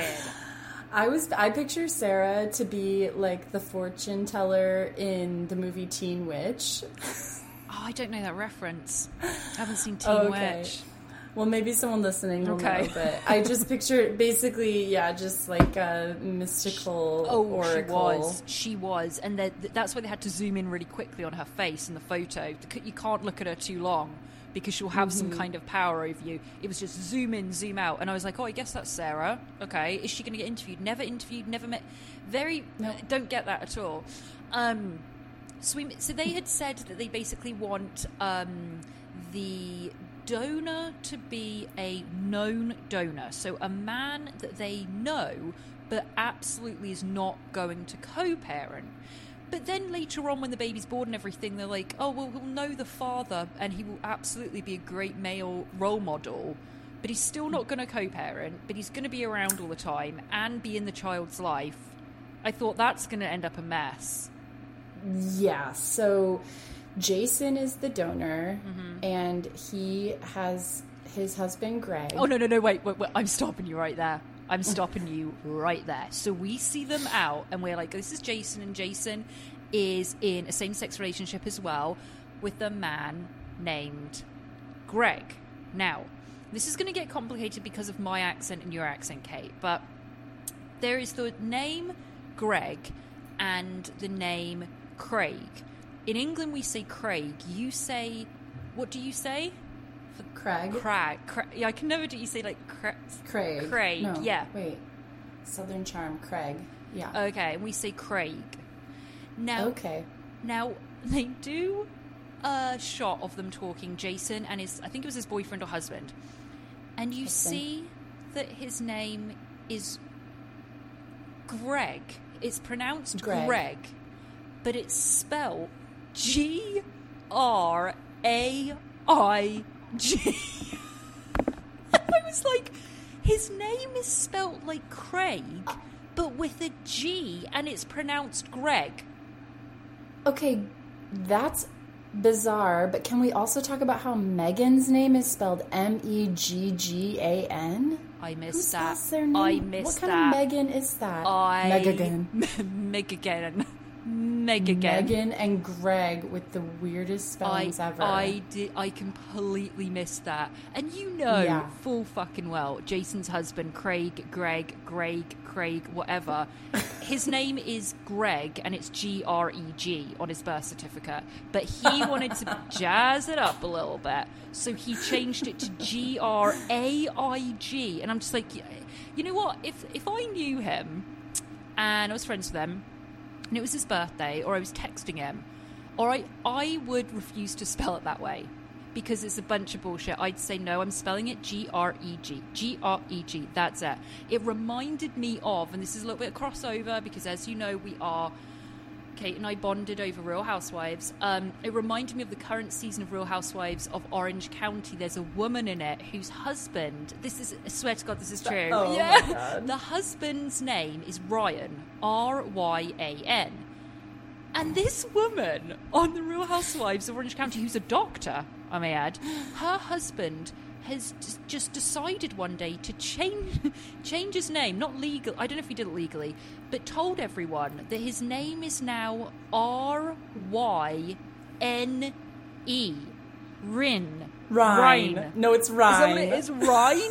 I was I picture Sarah to be like the fortune teller in the movie Teen Witch. Oh, I don't know that reference. I haven't seen Teen oh, okay. Witch. Well, maybe someone listening will okay. know, but I just picture basically, yeah, just like a mystical oh, oracle. she was. She was. And that's why they had to zoom in really quickly on her face in the photo. You can't look at her too long, because she'll have mm-hmm. some kind of power over you. It was just zoom in, zoom out. And I was like, oh, I guess that's Sarah. Okay. Is she going to get interviewed? Never interviewed, never met. Very, nope. uh, don't get that at all. Um, so, we, so they had said that they basically want um, the donor to be a known donor. So a man that they know, but absolutely is not going to co-parent. But then later on, when the baby's born and everything, they're like, oh, well, we'll know the father, and he will absolutely be a great male role model, but he's still not going to co-parent, but he's going to be around all the time and be in the child's life. I thought that's going to end up a mess. Yeah, so Jason is the donor, mm-hmm. and he has his husband, Greg. Oh, no, no, no, wait, wait, wait. I'm stopping you right there. I'm stopping you right there. So we see them out, and we're like, this is Jason, and Jason is in a same-sex relationship as well with a man named Greg. Now, this is going to get complicated because of my accent and your accent, Kate, but there is the name Greg and the name Craig. In England, we say Craig. You say, what do you say? For Craig? Craig. Craig. Yeah, I can never do you say like Cra- Craig. Craig, no, yeah. Wait. Southern Charm, Craig. Yeah. Okay, and we say Craig. Now, okay. Now, they do a shot of them talking, Jason and his, I think it was his boyfriend or husband. And you husband. see that his name is Greg. It's pronounced Greg, Greg but it's spelled G R A I G. I was like, his name is spelled like Craig, but with a G, and it's pronounced Greg. Okay, that's bizarre, but can we also talk about how Megan's name is spelled M E G G A N? I missed Who that. Their name? I missed what kind that. of Megan is that? I... Megan. Megan. Megan. Megan and Greg with the weirdest spellings I, ever. I did. I completely missed that. And you know yeah. full fucking well, Jason's husband, Craig, Greg, Greg, Craig, whatever. His name is Greg, and it's G R E G on his birth certificate. But he wanted to jazz it up a little bit, so he changed it to G R A I G. And I'm just like, you know what? If if I knew him, and I was friends with him, and it was his birthday, or I was texting him, all right, I would refuse to spell it that way because it's a bunch of bullshit. I'd say, no, I'm spelling it G R E G. G R E G, that's it. It reminded me of, and this is a little bit of crossover because, as you know, we are, Kate and I bonded over Real Housewives. Um, it reminded me of the current season of Real Housewives of Orange County. There's a woman in it whose husband, this is, I swear to God, this is true. Oh, yeah. my God. The husband's name is Ryan, R Y A N. And this woman on the Real Housewives of Orange County, who's a doctor, I may add, her husband has just decided one day to change change his name, not legal, I don't know if he did it legally, but told everyone that his name is now R Y N E. Rin. Ryan. Ryan. No, it's Ryan. Is that what it is? Ryan?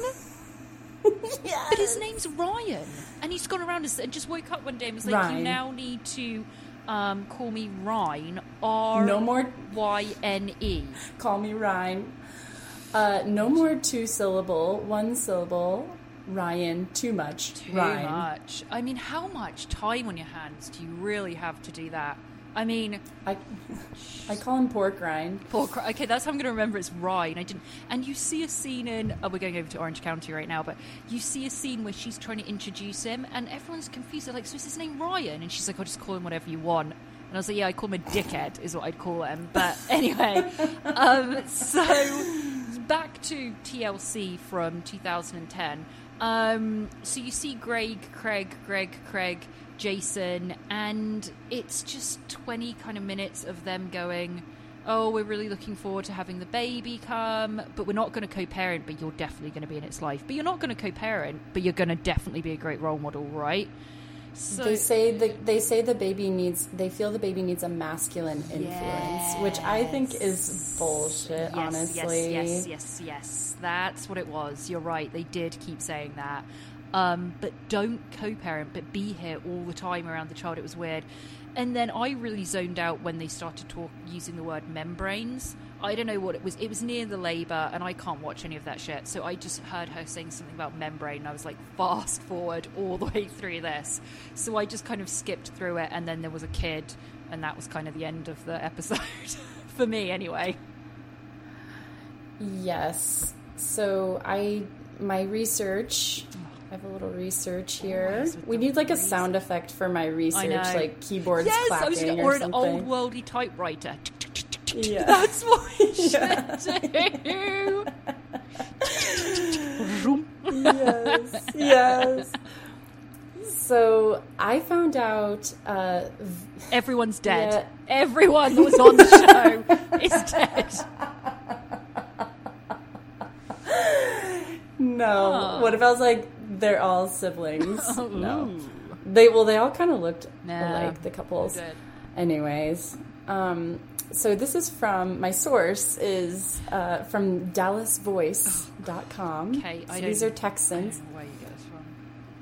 Yes. But his name's Ryan. And he's gone around and just woke up one day and was like, Ryan. You now need to um, call me Ryan. R No more Y N E. Call me Ryan. Uh, no more two syllable, one syllable. Ryan, too much. Too Ryan. much. I mean, how much time on your hands do you really have to do that? I mean, I, I call him pork rind. Pork. Okay, that's how I'm going to remember. It's Ryan. I didn't. And you see a scene in. Oh, we're going over to Orange County right now, but you see a scene where she's trying to introduce him, and everyone's confused. They're like, "So is his name Ryan?" And she's like, "I'll just call him whatever you want." And I was like, "Yeah, I call him a dickhead, is what I'd call him." But anyway, um, so back to T L C from two thousand ten. Um, so you see Greg, Craig, Greg, Craig, Jason, and it's just twenty kind of minutes of them going, oh, we're really looking forward to having the baby come, but we're not going to co-parent, but you're definitely going to be in its life. But you're not going to co-parent, but you're going to definitely be a great role model, right? So they say the they say the baby needs they feel the baby needs a masculine influence, yes. which I think is bullshit, yes, honestly. Yes, yes, yes, yes. That's what it was. You're right. They did keep saying that. Um, but don't co-parent, but be here all the time around the child. It was weird. And then I really zoned out when they started talk using the word membranes. I don't know what it was. It was near the labour, and I can't watch any of that shit. So I just heard her saying something about membrane, and I was like, fast forward all the way through this. So I just kind of skipped through it, and then there was a kid, and that was kind of the end of the episode. For me, anyway. Yes. So I, my research... I have a little research here. We need like a research. sound effect for my research, like keyboards yes, clacking I was gonna, or, or an something. old worldy typewriter. Yeah. That's what we should Yeah. do. Yes, yes. So I found out uh, everyone's dead. Yeah. Everyone that was on the show is dead. No. Oh. What if I was like, they're all siblings? Oh, no. ooh. They well, they all kind of looked Nah, alike, the couples. they did. Anyways, um, so this is from my source is uh, from Dallas Voice dot com. Okay, so I these don't- are Texans, I don't know where you get this from.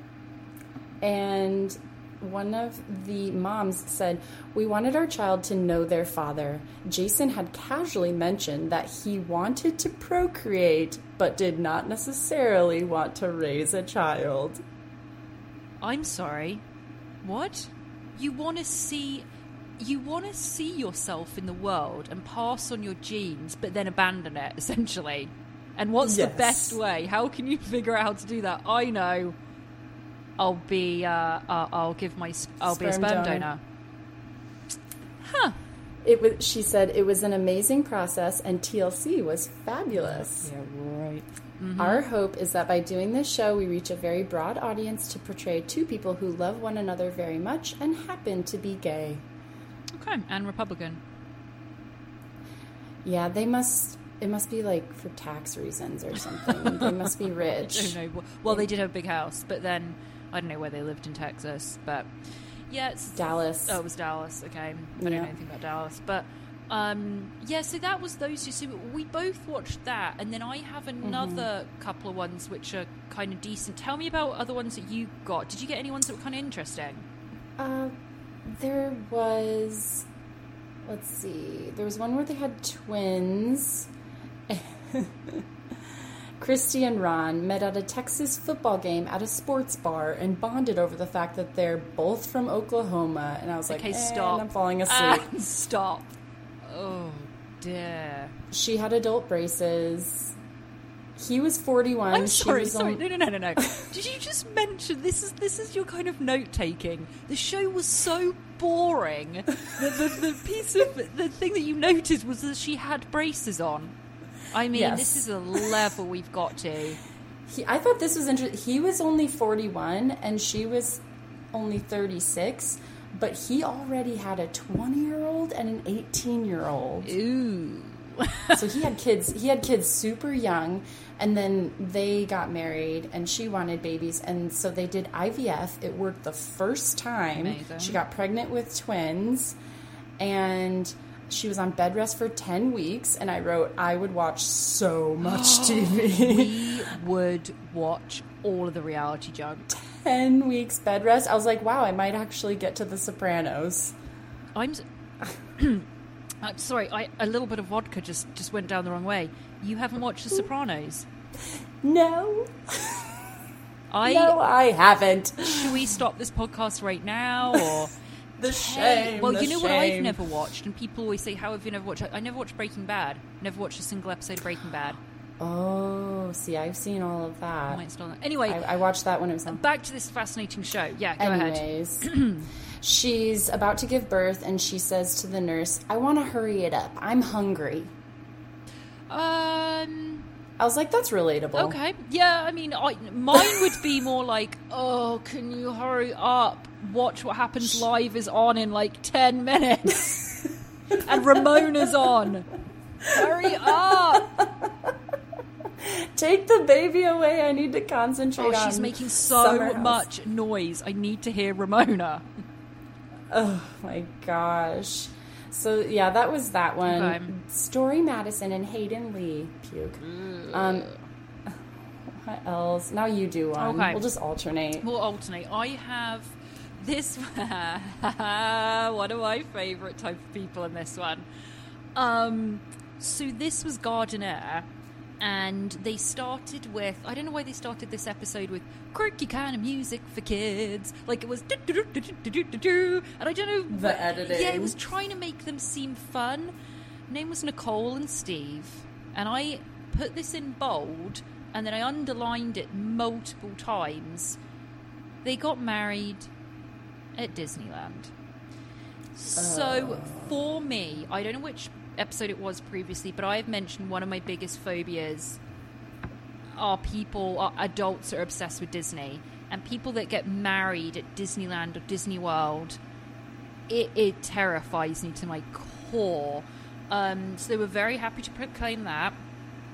and one of the moms said, "We wanted our child to know their father. Jason had casually mentioned that he wanted to procreate, but did not necessarily want to raise a child." I'm sorry. What? You want to see... You want to see yourself in the world and pass on your genes, but then abandon it, essentially. And what's Yes. the best way? How can you figure out how to do that? I know. I'll be. Uh, uh, I'll give my. sp- I'll be a Sperm sperm donor. donor. Huh? It was. She said it was an amazing process, and T L C was fabulous. Yeah, right. Our hope is that by doing this show, we reach a very broad audience to portray two people who love one another very much and happen to be gay. Okay, and Republican. Yeah, they must. It must be like for tax reasons or something. They must be I rich. don't know. Well, they did have a big house, but then I don't know where they lived in Texas. But yeah, it's Dallas. Oh, it was Dallas. Okay, I don't Yeah. know anything about Dallas, but um, yeah. So that was those two. So we both watched that, and then I have another Mm-hmm. couple of ones which are kind of decent. Tell me about other ones that you got. Did you get any ones that were kind of interesting? Uh, there was. Let's see. There was one where they had twins. Christy and Ron met at a Texas football game at a sports bar and bonded over the fact that they're both from Oklahoma. And I was like, Okay, eh, stop. and I'm falling asleep. Ah, stop. Oh dear. She had adult braces. He was forty-one. I'm She sorry, was sorry. on- No, no, no, no, no. Did you just mention this is this is your kind of note taking? The show was so boring. The, the, the piece of the thing that you noted was that she had braces on. I mean, Yes. this is a level we've got to. He, I thought this was interesting. He was only forty-one and she was only thirty-six, but he already had a twenty-year-old and an eighteen-year-old. Ooh. So he had kids. He had kids super young, and then they got married, and she wanted babies, and so they did I V F. It worked the first time. Amazing. She got pregnant with twins, and she was on bed rest for ten weeks. And I wrote, I would watch so much T V. We would watch all of the reality junk. ten weeks bed rest. I was like, wow, I might actually get to The Sopranos. I'm. s- Uh, sorry, I, a little bit of vodka just, just went down the wrong way. You haven't watched The Sopranos? No, I no, I haven't. Should we stop this podcast right now, or The shame. well, the you know what I've shame. never watched, and people always say, "How have you never watched?" I, I never watched Breaking Bad. Never watched a single episode of Breaking Bad. Oh, see, I've seen all of I that. might still. Anyway, I, I watched that when it was on. back to this fascinating show. Yeah, go ahead. Anyways, she's about to give birth, and she says to the nurse, I want to hurry it up. I'm hungry. Um. I was like, that's relatable. Okay. Yeah. I mean, I, mine would be more like, "Oh, can you hurry up? Watch What Happens Live is on in like ten minutes, and Ramona's on. Hurry up!" Take the baby away. I need to concentrate Oh, on she's making Summer so House. much noise. I need to hear Ramona. Oh, my gosh. So, yeah, that was that one. Okay. Story Madison and Hayden Lee. Puke. Um, what else? Now you do one. Okay. We'll just alternate. We'll alternate. I have this. One of my favourite type of people in this one. Um, so this was Gardiner, and they started with, I don't know why they started this episode with quirky kind of music for kids. Like it was do do do do do do do, and I don't know The what- editing. Yeah, it was trying to make them seem fun. Name was Nicole and Steve, and I put this in bold, and then I underlined it multiple times. They got married at Disneyland. So for me, I don't know which episode it was previously, but I have mentioned one of my biggest phobias are people, are adults that are obsessed with Disney, and people that get married at Disneyland or Disney World. It, it terrifies me to my core. Um, so they were very happy to proclaim that.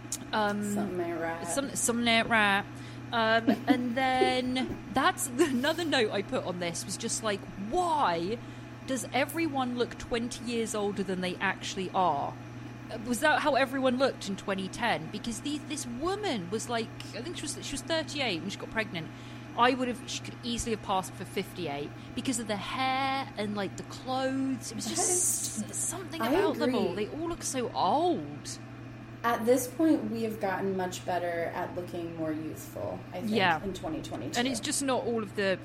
Um, something ain't right. Some, something ain't right. Um, and then that's another note I put on this was just like, why does everyone look twenty years older than they actually are? Was that how everyone looked in twenty ten? Because these, this woman was like, I think she was she was thirty-eight when she got pregnant. I would have, she could easily have passed for fifty-eight because of the hair and like the clothes. It was just Yes. something I about them agree. all. They all look so old. At this point, we have gotten much better at looking more youthful, I think, Yeah. in twenty twenty-two. And it's just not all of the,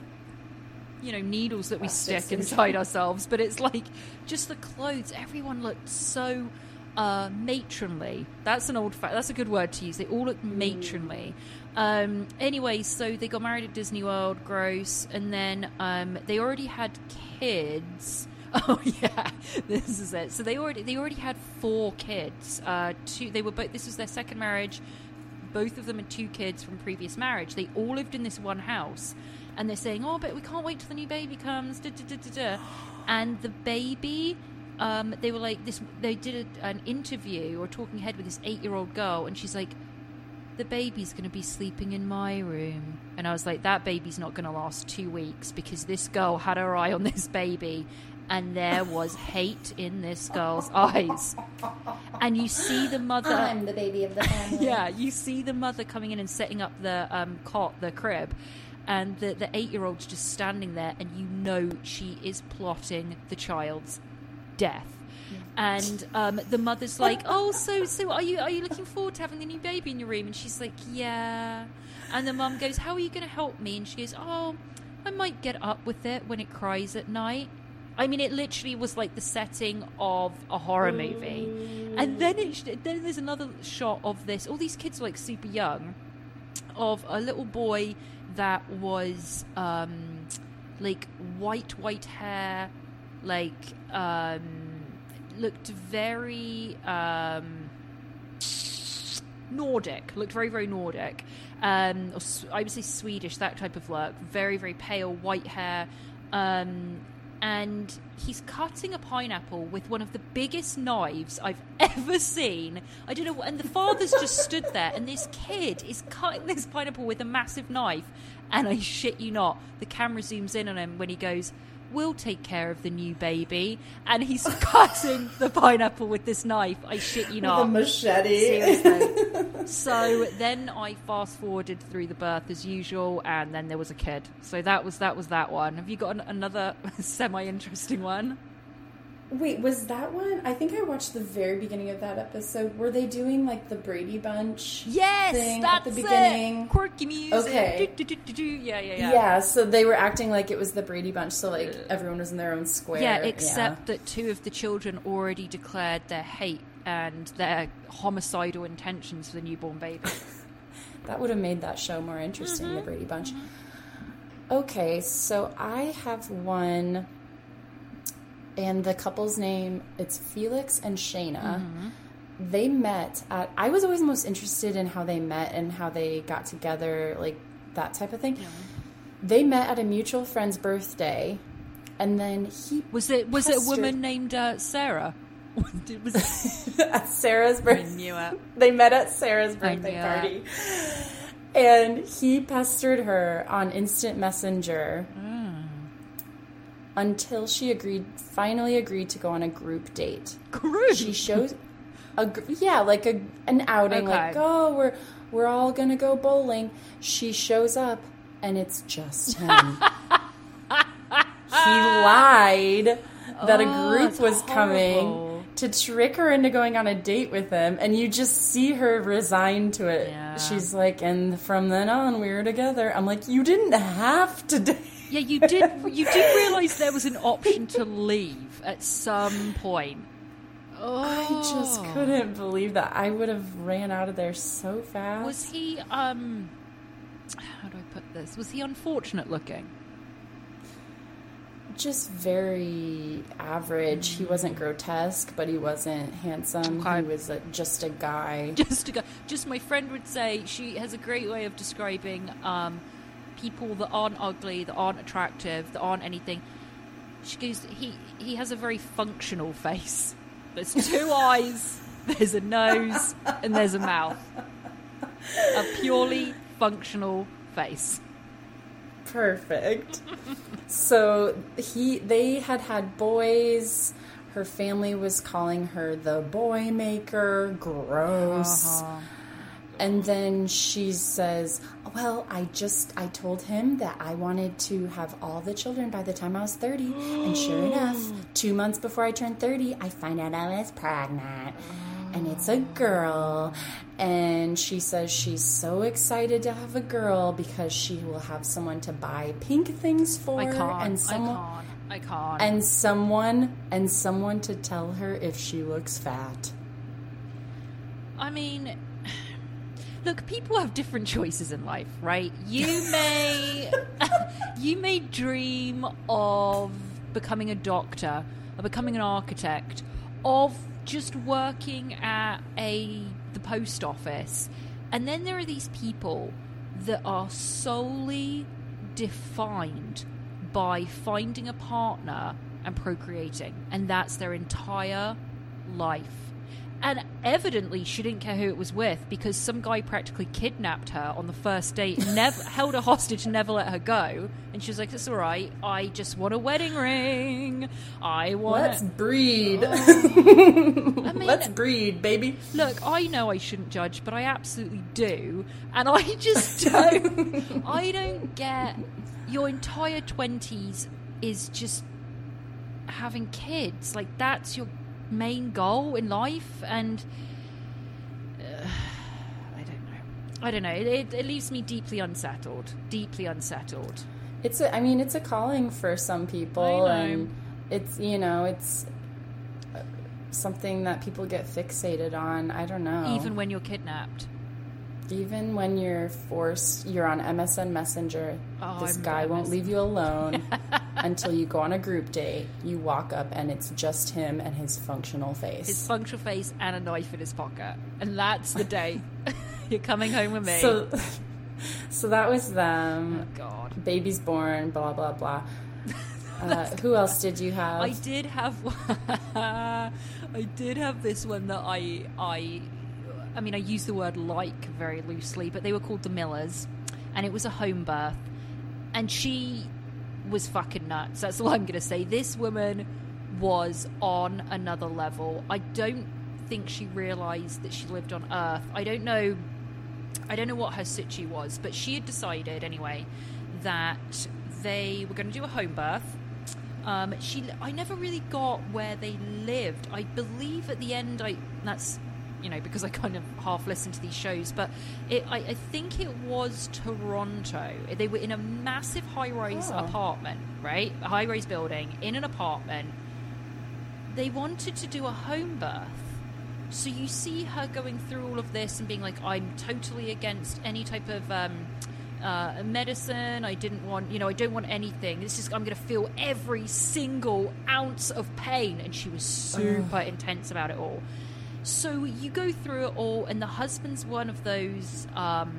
you know, needles that we Plastics stick inside ourselves, but it's like just the clothes. Everyone looked so uh, matronly. That's an old fact. That's a good word to use. They all look matronly. Um, anyway, so they got married at Disney World, gross, and then um, they already had kids. Oh yeah, this is it. So they already they already had four kids. Uh, two. They were both. This was their second marriage. Both of them had two kids from previous marriage. They all lived in this one house, and they're saying, "Oh, but we can't wait till the new baby comes." Da, da, da, da, da. And the baby, um, they were like this. They did a, an interview or talking head with this eight-year-old girl, and she's like, "The baby's going to be sleeping in my room." And I was like, "That baby's not going to last two weeks because this girl had her eye on this baby." And there was hate in this girl's eyes. And you see the mother... I'm the baby of the family. Yeah, you see the mother coming in and setting up the um, cot, the crib. And the, the eight-year-old's just standing there. And you know she is plotting the child's death. And um, the mother's like, oh, so so are you are you looking forward to having the new baby in your room? And she's like, yeah. And the mum goes, how are you going to help me? And she goes, oh, I might get up with it when it cries at night. I mean, it literally was like the setting of a horror movie. And then it, then there's another shot of this. All these kids are like super young, of a little boy that was um, like white, white hair, like um, looked very um, Nordic, looked very, very Nordic. Um, or I would say Swedish, that type of look. Very, very pale, white hair. Um, and he's cutting a pineapple with one of the biggest knives I've ever seen. I don't know, and the father's just stood there, and this kid is cutting this pineapple with a massive knife. And I shit you not, the camera zooms in on him when he goes, we'll take care of the new baby. And he's cutting the pineapple with this knife. I shit you not. With a machete. Seriously. So then I fast forwarded through the birth as usual, and then there was a kid. So that was that was that one. Have you got an, another semi-interesting one? Wait, was that one? I think I watched the very beginning of that episode. Were they doing like the Brady Bunch Yes, thing that's at the beginning? it. Quirky music. Okay. Do, do, do, do, do. Yeah, yeah, yeah. Yeah, so they were acting like it was the Brady Bunch, so like everyone was in their own square. Yeah, except that two of the children already declared their hate and their homicidal intentions for the newborn baby. That would have made that show more interesting, Mm-hmm. the Brady Bunch. Mm-hmm. Okay, so I have one, and the couple's name, it's Felix and Shayna. Mm-hmm. They met at, I was always most interested in how they met and how they got together, like that type of thing. Yeah. They met at a mutual friend's birthday, and then he Was it was pestered... it a woman named uh, Sarah? was at Sarah's birthday. I knew it. They met at Sarah's birthday party. It. And he pestered her on Instant Messenger mm. until she agreed, finally agreed to go on a group date. Group? She shows, a, yeah, like a an outing, okay. like, oh, we're we're all gonna go bowling. She shows up, and it's just him. He lied that a oh, group was horrible. coming to trick her into going on a date with him, and you just see her resigned to it. Yeah. She's like, and from then on, we were together. I'm like, you didn't have to date. Yeah, you did. You did realize there was an option to leave at some point. Oh. I just couldn't believe that. I would have ran out of there so fast. Was he? Um, how do I put this? Was he unfortunate looking? Just very average. He wasn't grotesque, but he wasn't handsome. Okay. He was a, just a guy. Just a guy. Just my friend would say she has a great way of describing um, people that aren't ugly, that aren't attractive, that aren't anything. She goes, he he has a very functional face. There's two eyes, there's a nose, and there's a mouth. A purely functional face. Perfect. So he, they had had boys. Her family was calling her the boy maker. Gross. Uh-huh. And then she says, well, I just, I told him that I wanted to have all the children by the time I was thirty. And sure enough, two months before I turned thirty, I find out I was pregnant. And it's a girl. And she says she's so excited to have a girl because she will have someone to buy pink things for. I can't. And someone, I can't. I can't. And someone, and someone to tell her if she looks fat. I mean, look, people have different choices in life, right? You may, you may dream of becoming a doctor, of becoming an architect, of just working at a the post office, and then there are these people that are solely defined by finding a partner and procreating, and that's their entire life. And evidently she didn't care who it was with, because some guy practically kidnapped her on the first date, never held her hostage, never let her go. And she was like, it's all right, I just want a wedding ring. I want... Let's breed. Oh. I mean, let's breed, baby. Look, I know I shouldn't judge, but I absolutely do. And I just don't... I don't get... Your entire twenties is just having kids. Like, that's your main goal in life, and uh, I don't know. I don't know. It, it leaves me deeply unsettled. Deeply unsettled. It's a, I mean, it's a calling for some people, and it's, you know, it's something that people get fixated on. I don't know. Even when you're kidnapped. Even when you're forced, you're on M S N Messenger. Oh, this I'm guy won't M S N. leave you alone until you go on a group date. You walk up and it's just him and his functional face. His functional face and a knife in his pocket. And that's the date. You're coming home with me. So, so that was them. Oh, God. Baby's born, blah, blah, blah. Uh, who else did you have? I did have I did have this one that I... I I mean, I use the word like very loosely, but they were called the Millers, and it was a home birth, and she was fucking nuts. That's all I'm going to say. This woman was on another level. I don't think she realised that she lived on Earth. I don't know, I don't know what her situ was, but she had decided anyway that they were going to do a home birth. Um, she, I never really got where they lived. I believe at the end, I that's. You know, because I kind of half listen to these shows, but it, I, I think it was Toronto. They were in a massive high-rise oh. apartment, right? A high-rise building, in an apartment. They wanted to do a home birth. So you see her going through all of this and being like, I'm totally against any type of um, uh, medicine. I didn't want, you know, I don't want anything. This is, I'm going to feel every single ounce of pain. And she was super Ugh. intense about it all. So you go through it all, and the husband's one of those, um,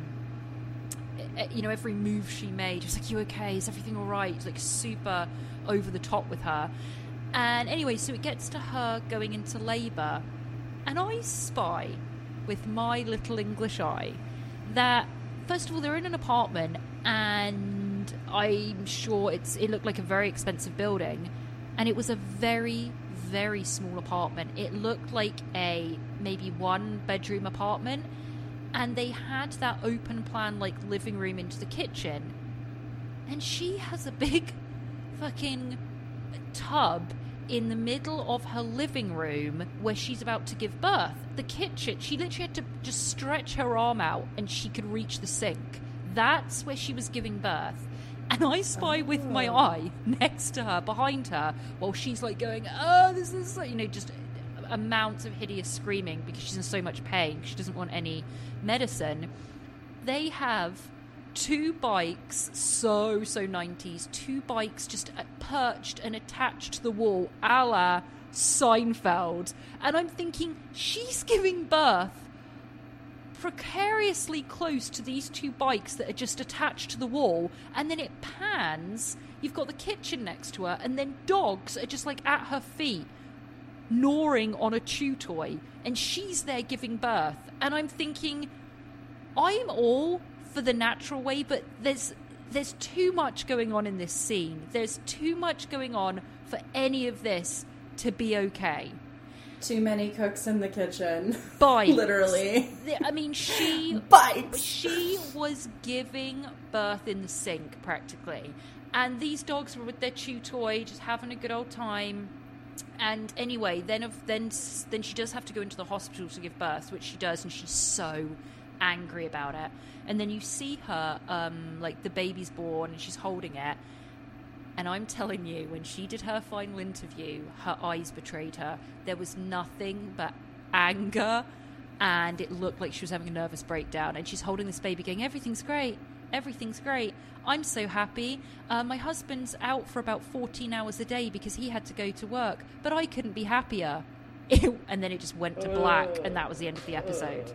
you know, every move she made, just like, you okay? Is everything all right? Like, super over the top with her. And anyway, so it gets to her going into labour, and I spy, with my little English eye, that, first of all, they're in an apartment, and I'm sure it's it looked like a very expensive building, and it was a very... very small apartment. It looked like a maybe one bedroom apartment, and they had that open plan like living room into the kitchen, and she has a big fucking tub in the middle of her living room where she's about to give birth. The kitchen, she literally had to just stretch her arm out and she could reach the sink. That's where she was giving birth. And I spy with my eye next to her, behind her, while she's like going, oh, this is, you know, just amounts of hideous screaming because she's in so much pain. She doesn't want any medicine. They have two bikes, so, so nineties, two bikes just perched and attached to the wall, a la Seinfeld. And I'm thinking, she's giving birth precariously close to these two bikes that are just attached to the wall, and then it pans, you've got the kitchen next to her, and then dogs are just like at her feet. gnawing on a chew toy, and she's there giving birth. And I'm thinking, I'm all for the natural way, but there's there's too much going on in this scene. There's too much going on for any of this to be okay. Too many cooks in the kitchen. Bites. Literally. I mean, she... Bites. She was giving birth in the sink, practically. And these dogs were with their chew toy, just having a good old time. And anyway, then of then then she does have to go into the hospital to give birth, which she does, and she's so angry about it. And then you see her, um, like, the baby's born, and she's holding it. And I'm telling you, when she did her final interview, her eyes betrayed her. There was nothing but anger, and it looked like she was having a nervous breakdown. And she's holding this baby going, everything's great, everything's great. I'm so happy. Uh, my husband's out for about fourteen hours a day because he had to go to work, but I couldn't be happier. And then it just went to black, and that was the end of the episode.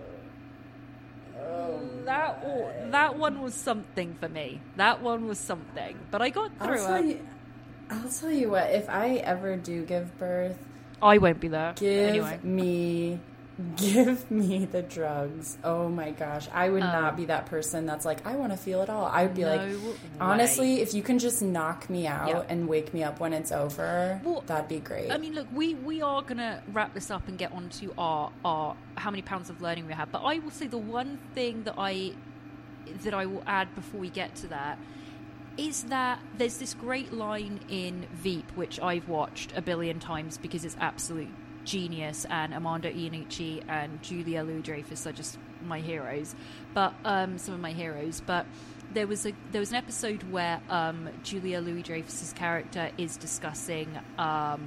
That that one was something for me. That one was something. But I got through I'll it. You, I'll tell you what, if I ever do give birth, I won't be there. Give anyway. me give me the drugs. Oh my gosh. I would Oh. not be that person that's like, I want to feel it all. I would be No like, way. honestly, if you can just knock me out Yeah. and wake me up when it's over, Well, that'd be great. I mean, look, we, we are going to wrap this up and get on to our, our how many pounds of learning we have. But I will say the one thing that I that I will add before we get to that is that there's this great line in Veep, which I've watched a billion times because it's absolute genius, and Armando Iannucci and Julia Louis-Dreyfus are just my heroes, but um, some of my heroes. But there was a there was an episode where um, Julia Louis-Dreyfus's character is discussing um,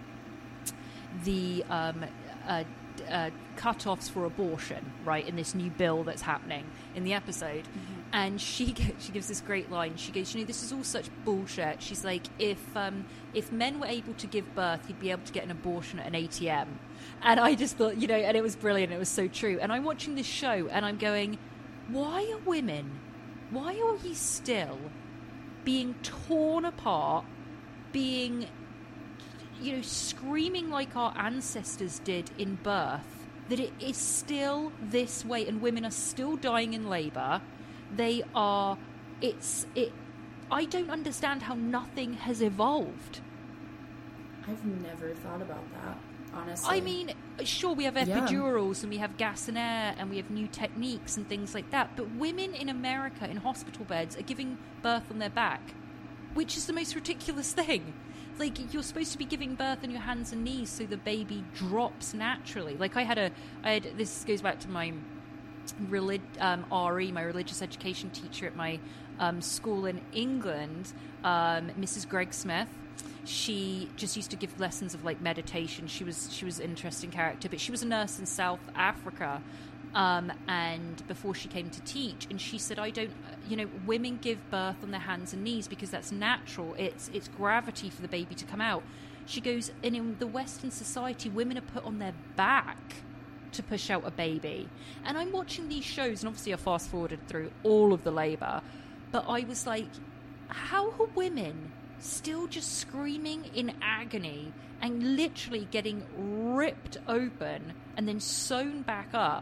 the um, uh, uh, cut-offs for abortion, right, in this new bill that's happening in the episode. Mm-hmm. And she she gives this great line. She goes, you know, this is all such bullshit. She's like, if um, if men were able to give birth, you'd be able to get an abortion at an A T M. And I just thought, you know, and it was brilliant. It was so true. And I'm watching this show and I'm going, why are women, why are we still being torn apart, being, you know, screaming like our ancestors did in birth, that it is still this way, and women are still dying in labour. They are, it's, it, I don't understand how nothing has evolved. I've never thought about that, honestly. I mean, sure, we have epidurals, yeah, and we have gas and air, and we have new techniques and things like that, but women in America in hospital beds are giving birth on their back, which is the most ridiculous thing. Like, you're supposed to be giving birth on your hands and knees so the baby drops naturally. Like, I had a, I had, this goes back to my relig, um, R E, my religious education teacher at my um, school in England, um, Missus Greg Smith. She just used to give lessons of, like, meditation. She was, she was an interesting character, but she was a nurse in South Africa. Um, and before she came to teach, and she said, I don't, you know, women give birth on their hands and knees because that's natural. It's, it's gravity for the baby to come out. She goes, and in the Western society, women are put on their back to push out a baby. And I'm watching these shows, and obviously I fast forwarded through all of the labour, but I was like, how are women still just screaming in agony and literally getting ripped open and then sewn back up?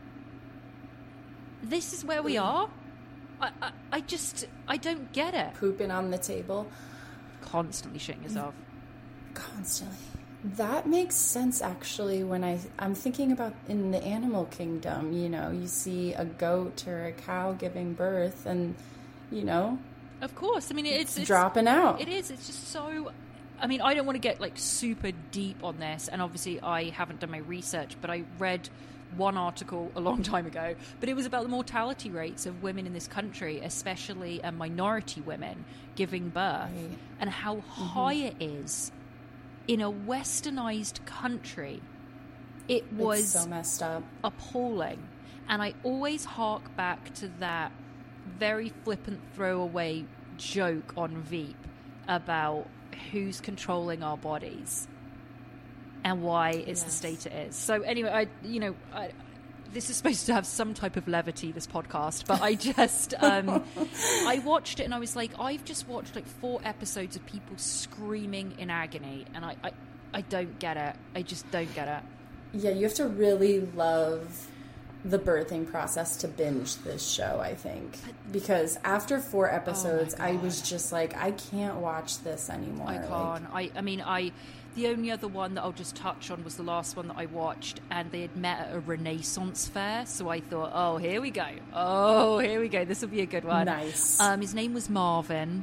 This is where we are? I, I, I just, I don't get it. Pooping on the table. Constantly shitting yourself. Constantly. That makes sense, actually, when I, I'm thinking about in the animal kingdom, you know, you see a goat or a cow giving birth and, you know. Of course. I mean, it's, it's, it's dropping out. It is. It's just so, I mean, I don't want to get, like, super deep on this, and obviously I haven't done my research, but I read one article a long time ago, but it was about the mortality rates of women in this country, especially uh, minority women giving birth, right, and how mm-hmm. high it is in a westernized country. It was it's so messed up, appalling. And I always hark back to that very flippant throwaway joke on Veep about who's controlling our bodies and why it's yes. the state it is. So anyway, I, you know, I, this is supposed to have some type of levity, this podcast, but I just, um, I watched it and I was like, I've just watched like four episodes of people screaming in agony, and I, I, I don't get it. I just don't get it. Yeah, you have to really love the birthing process to binge this show, I think. Because after four episodes, oh I was just like, I can't watch this anymore. I can't. Like, I, I mean, I... The only other one that I'll just touch on was the last one that I watched, and they had met at a Renaissance fair, so I thought, oh, here we go. Oh, here we go. This will be a good one. Nice. Um, his name was Marvin,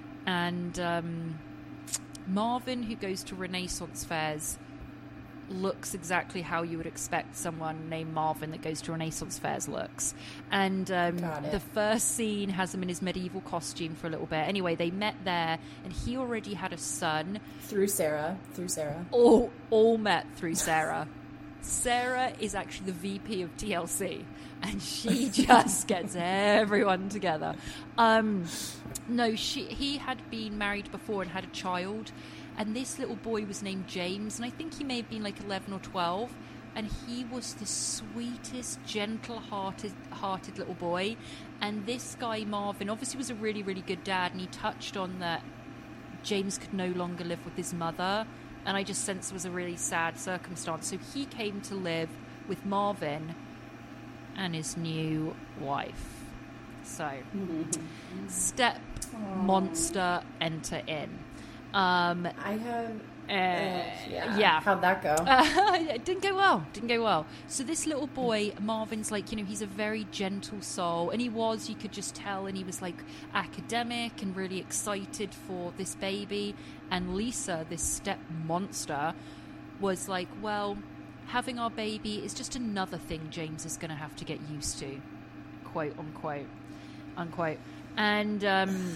and um, Marvin, who goes to Renaissance fairs, looks exactly how you would expect someone named Marvin that goes to Renaissance fairs looks. And um, the first scene has him in his medieval costume for a little bit. Anyway, they met there, and he already had a son. Through Sarah. Through Sarah. All, all met through Sarah. Sarah is actually the V P of T L C, and she just gets everyone together. Um, no, she he had been married before and had a child. And this little boy was named James, and I think he may have been like eleven or twelve, and he was the sweetest, gentle-hearted hearted little boy. And this guy, Marvin, obviously was a really, really good dad, and he touched on that James could no longer live with his mother, and I just sensed it was a really sad circumstance. So he came to live with Marvin and his new wife. So, mm-hmm. step Aww. monster enter in. Um, I have... Uh, yeah. yeah. How'd that go? Uh, it didn't go well. Didn't go well. So this little boy, Marvin's like, you know, he's a very gentle soul. And he was, you could just tell. And he was like academic and really excited for this baby. And Lisa, this step monster, was like, well, having our baby is just another thing James is going to have to get used to. Quote, unquote. Unquote. And... um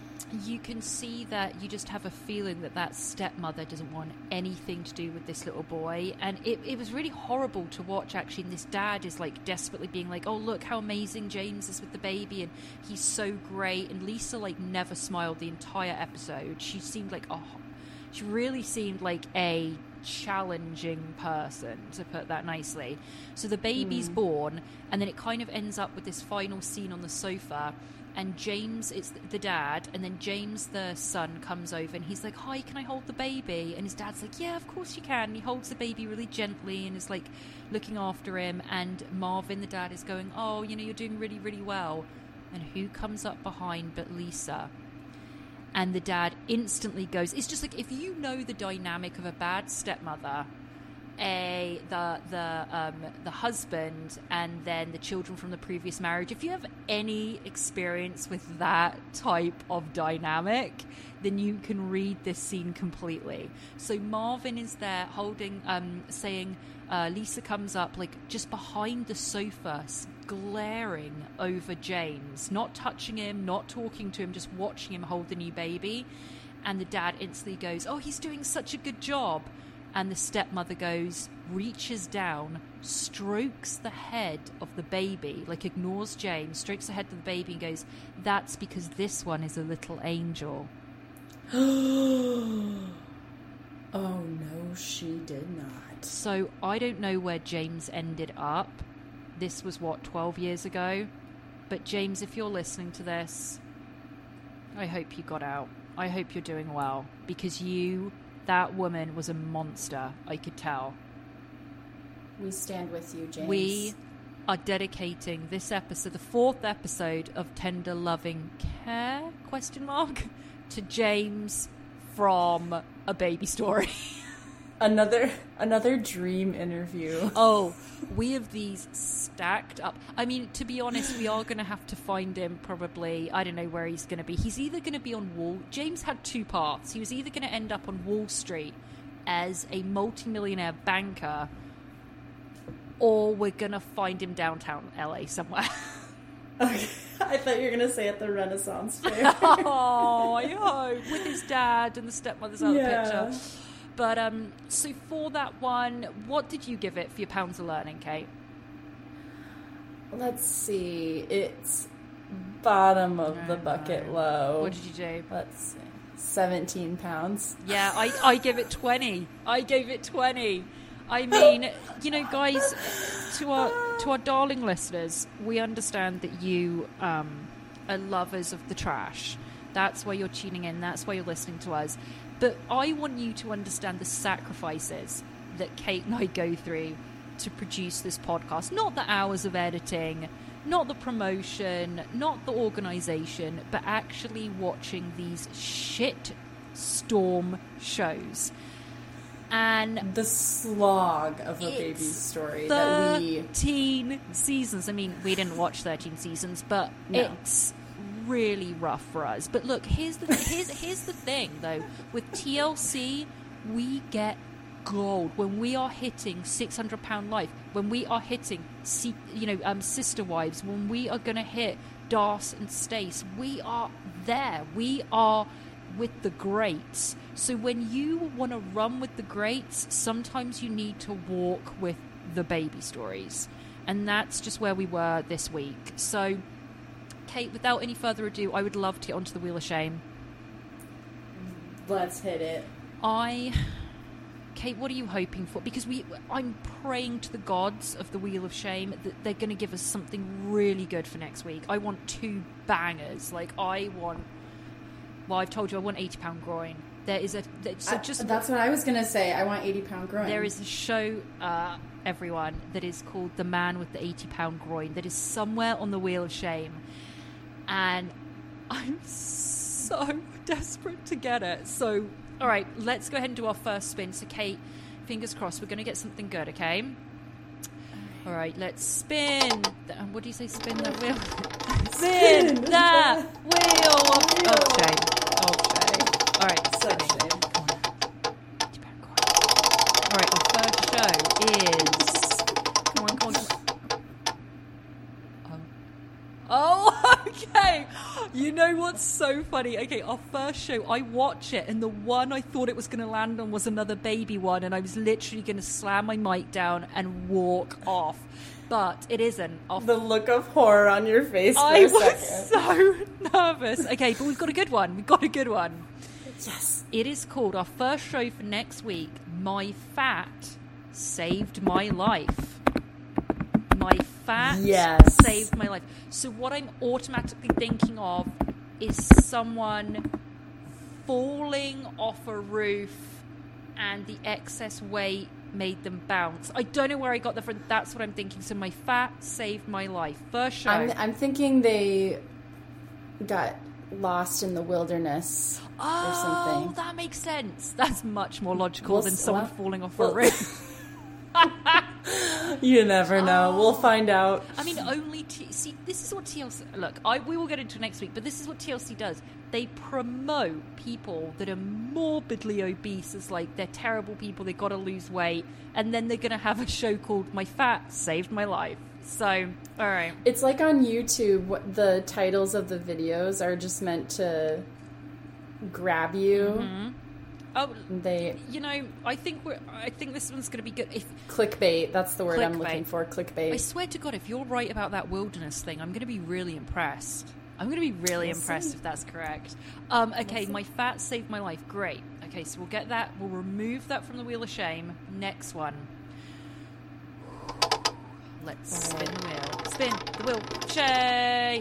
you can see that you just have a feeling that that stepmother doesn't want anything to do with this little boy. And it, it was really horrible to watch, actually. And this dad is like desperately being like, oh, look how amazing James is with the baby, and he's so great. And Lisa like never smiled the entire episode. She seemed like, oh, she really seemed like a challenging person, to put that nicely. So the baby's mm. born, and then it kind of ends up with this final scene on the sofa. And James, it's the dad, and then James, the son, comes over, and he's like, hi, can I hold the baby? And his dad's like, yeah, of course you can. And he holds the baby really gently and is, like, looking after him. And Marvin, the dad, is going, oh, you know, you're doing really, really well. And who comes up behind but Lisa? And the dad instantly goes, it's just like, if you know the dynamic of a bad stepmother, a the the um the husband and then the children from the previous marriage, if you have any experience with that type of dynamic, then you can read this scene completely. So Marvin is there holding um saying uh Lisa comes up like just behind the sofa, glaring over James, not touching him, not talking to him, just watching him hold the new baby. And the dad instantly goes, oh, he's doing such a good job. And the stepmother goes, reaches down, strokes the head of the baby, like ignores James, strokes the head of the baby and goes, that's because this one is a little angel. Oh, no, she did not. So I don't know where James ended up. This was, what, twelve years ago? But James, if you're listening to this, I hope you got out. I hope you're doing well, because you... that woman was a monster, I could tell. We stand with you, James. We are dedicating this episode, the fourth episode of Tender Loving Care, question mark, to James from A Baby Story. Another another dream interview. Oh, we have these stacked up. I mean, to be honest, we are going to have to find him probably. I don't know where he's going to be. He's either going to be on Wall... James had two paths. He was either going to end up on Wall Street as a multimillionaire banker, or we're going to find him downtown L A somewhere. Okay. I thought you were going to say at the Renaissance Fair. Oh, I hope. With his dad and the stepmother's out yeah. of the picture. But, um, so for that one, what did you give it for your pounds of learning, Kate? Let's see. It's bottom of the bucket low. What did you do? Let's see. seventeen pounds. Yeah, I, I gave it twenty. I gave it twenty. I mean, you know, guys, to our to our darling listeners, we understand that you um, are lovers of the trash. That's why you're tuning in. That's why you're listening to us. But I want you to understand the sacrifices that Kate and I go through to produce this podcast. Not the hours of editing, not the promotion, not the organisation, but actually watching these shit storm shows. And the slog of a baby's story that we thirteen seasons. I mean, we didn't watch thirteen seasons, but no. It's really rough for us. But look, here's the here's here's the thing though. With T L C, we get gold when we are hitting six hundred pound Life, when we are hitting, you know, um, Sister Wives, when we are going to hit Das and Stace. We are there. We are with the greats. So when you want to run with the greats, sometimes you need to walk with the baby stories. And that's just where we were this week. So, Kate, without any further ado, I would love to get onto the Wheel of Shame. Let's hit it. I... Kate, what are you hoping for? Because we, I'm praying to the gods of the Wheel of Shame that they're going to give us something really good for next week. I want two bangers. Like, I want... Well, I've told you I want eighty pound groin. There is a... So just, I, that's what I was going to say. I want eighty pound groin. There is a show, uh, everyone, that is called The Man with the eighty pound Groin that is somewhere on the Wheel of Shame. And I'm so desperate to get it. So, all right, let's go ahead and do our first spin. So, Kate, fingers crossed, we're going to get something good, okay? All right, let's spin. The, what do you say, spin that wheel? Spin, spin that wheel of, of shame. Of shame. All right, such spinning. shame. Come on. All right, our first show is... Come on, come on. Um. Oh, okay. You know what's so funny? Okay, our first show, I watch it, and the one I thought it was going to land on was another baby one, and I was literally going to slam my mic down and walk off. But it isn't. Our the look of horror on your face for I a was second. so nervous. Okay, but we've got a good one. We've got a good one. Yes. It is called, our first show for next week, My Fat Saved My Life. My fat yes. saved my life. So what I'm automatically thinking of is someone falling off a roof and the excess weight made them bounce. I don't know where I got that from. That's what I'm thinking. So my fat saved my life. First show. I'm, I'm thinking they got lost in the wilderness oh, or something. Oh, that makes sense. That's much more logical we'll, than someone well, falling off well, a roof. You never know. Oh. We'll find out. I mean, only... T- see, this is what T L C... Look, I, we will get into it next week, but this is what T L C does. They promote people that are morbidly obese as, like, they're terrible people, they've got to lose weight, and then they're going to have a show called My Fat Saved My Life. So, all right. It's like on YouTube, the titles of the videos are just meant to grab you. Mm-hmm. Oh, they, you know, I think we're. I think this one's going to be good. If clickbait, that's the word clickbait. I'm looking for. Clickbait. I swear to God, if you're right about that wilderness thing, I'm going to be really impressed. I'm going to be really we'll impressed see. if that's correct. Um, okay, we'll my fat saved my life. Great. Okay, so we'll get that. We'll remove that from the Wheel of Shame. Next one. Let's spin the wheel. Spin the wheel. Shame.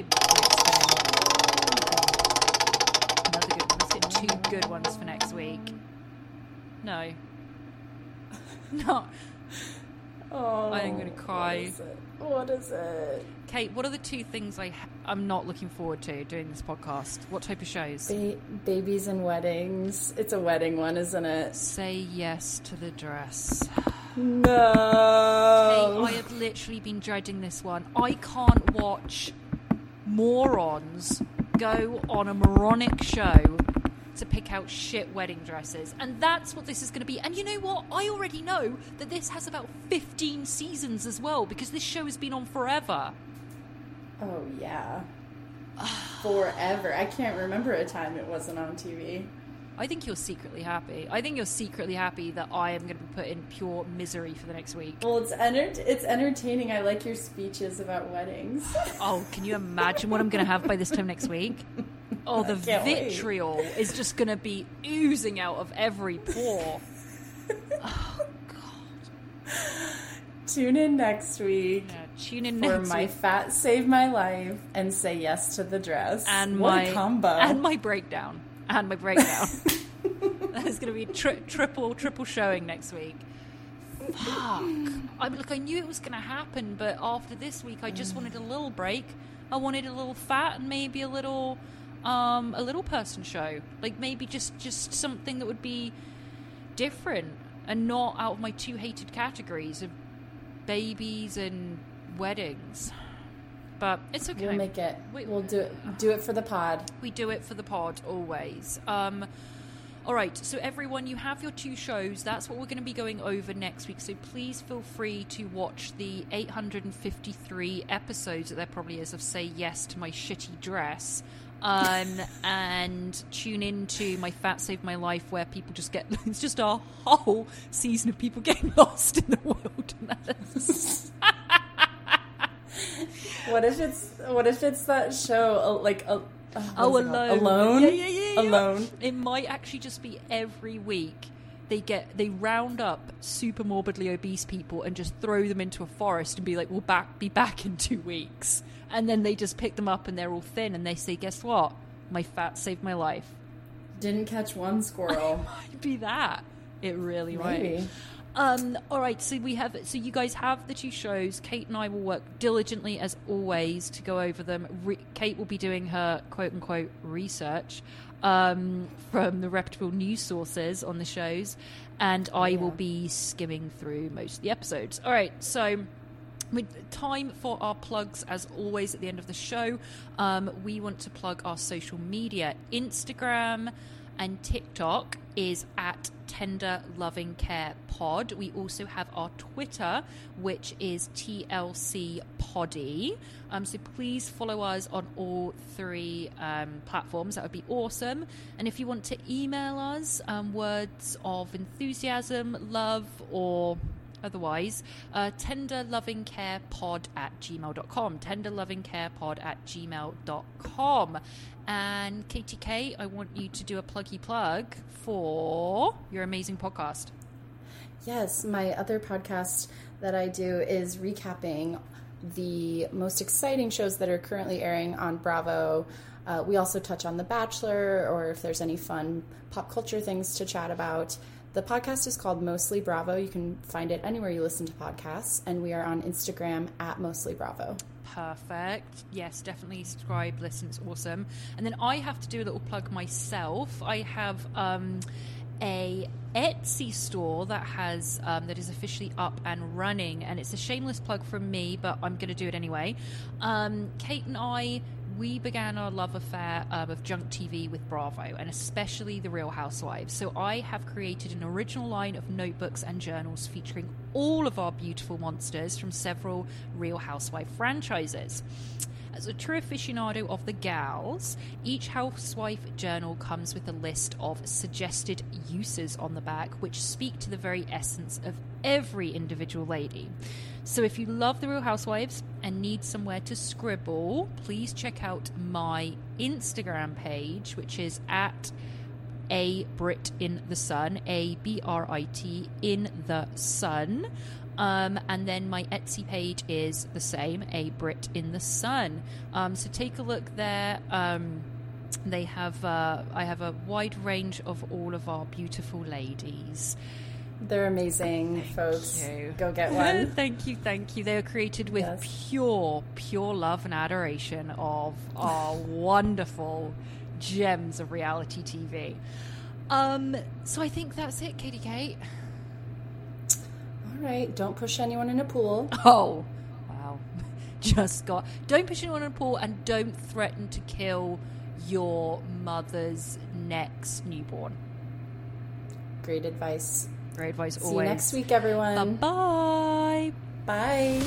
Another good one. Let's get two good ones for next week. No. No. Oh, I'm going to cry. What is it? What is it? Kate, what are the two things I ha- I'm not looking forward to doing this podcast? What type of shows? Ba- babies and weddings. It's a wedding one, isn't it? Say yes to the dress. No. Kate, I have literally been dreading this one. I can't watch morons go on a moronic show to pick out shit wedding dresses. And that's what this is going to be. And you know what? I already know that this has about fifteen seasons as well, because this show has been on forever. Oh, yeah. Forever. I can't remember a time it wasn't on T V. I think you're secretly happy. I think you're secretly happy that I am going to be put in pure misery for the next week. Well, it's enter- it's entertaining. I like your speeches about weddings. Oh, can you imagine what I'm going to have by this time next week? Oh, the vitriol wait. is just going to be oozing out of every pore. Oh, God. Tune in next week. Yeah, tune in for next my week. Fat Save My Life and Say Yes to the Dress. And what my a combo. And my breakdown. And my breakdown. There's going to be a tri- triple, triple showing next week. Fuck. I mean, look, I knew it was going to happen, but after this week, I just wanted a little break. I wanted a little fat and maybe a little, um, a little person show. Like maybe just, just something that would be different and not out of my two hated categories of babies and weddings. But it's okay. We'll make it. We, we'll do it. Do it for the pod. We do it for the pod always. Um, all right. So everyone, you have your two shows. That's what we're going to be going over next week. So please feel free to watch the eight hundred fifty-three episodes that there probably is of Say Yes to My Shitty Dress. Um, and tune into My Fat Saved My Life, where people just get, it's just a whole season of people getting lost in the wilderness. What if it's what if it's that show uh, like uh, uh, oh alone alone yeah, yeah, yeah, yeah. alone It might actually just be every week they get they round up super morbidly obese people and just throw them into a forest and be like, we'll back be back in two weeks, and then they just pick them up and they're all thin and they say, guess what, my fat saved my life. Didn't catch one squirrel. It might be that. It really Maybe. might. Um, all right, so we have, so you guys have the two shows. Kate and I will work diligently as always to go over them. Re- Kate will be doing her quote unquote research um, from the reputable news sources on the shows, and I yeah. will be skimming through most of the episodes. All right, so with time for our plugs as always at the end of the show. Um, we want to plug our social media. Instagram and TikTok is at Tender Loving Care Pod. We also have our Twitter, which is T L C Poddy. Um, so please follow us on all three um, platforms. That would be awesome. And if you want to email us um, words of enthusiasm, love, or otherwise, uh, tenderlovingcarepod at gmail dot com. tenderlovingcarepod at gmail dot com. And K T K, I want you to do a pluggy plug for your amazing podcast. Yes, my other podcast that I do is recapping the most exciting shows that are currently airing on Bravo. Uh, we also touch on The Bachelor, or if there's any fun pop culture things to chat about. The podcast is called Mostly Bravo. You can find it anywhere you listen to podcasts, and we are on Instagram at Mostly Bravo. Perfect. Yes, definitely subscribe, listen, it's awesome. And then I have to do a little plug myself. I have um, a Etsy store that has um, that is officially up and running, and it's a shameless plug from me, but I'm going to do it anyway. Um, Kate and I, we began our love affair um, of junk T V with Bravo, and especially The Real Housewives. So I have created an original line of notebooks and journals featuring all of our beautiful monsters from several Real Housewife franchises. As a true aficionado of the gals, each housewife journal comes with a list of suggested uses on the back, which speak to the very essence of every individual lady. So if you love The Real Housewives and need somewhere to scribble, please check out my Instagram page, which is at A Brit in the Sun, A B R I T in the Sun. Um, and then my Etsy page is the same, A Brit in the Sun. Um, so take a look there. Um, they have, uh, I have a wide range of all of our beautiful ladies. They're amazing, thank folks. You. Go get one. Thank you, thank you. They are created with yes. pure, pure love and adoration of our wonderful gems of reality T V. Um, so I think that's it, Katie Kate. All right, don't push anyone in a pool. Oh, wow. Just got... Don't push anyone in a pool, and don't threaten to kill your mother's next newborn. Great advice. Great advice always. See you next week, everyone. Bye-bye. Bye.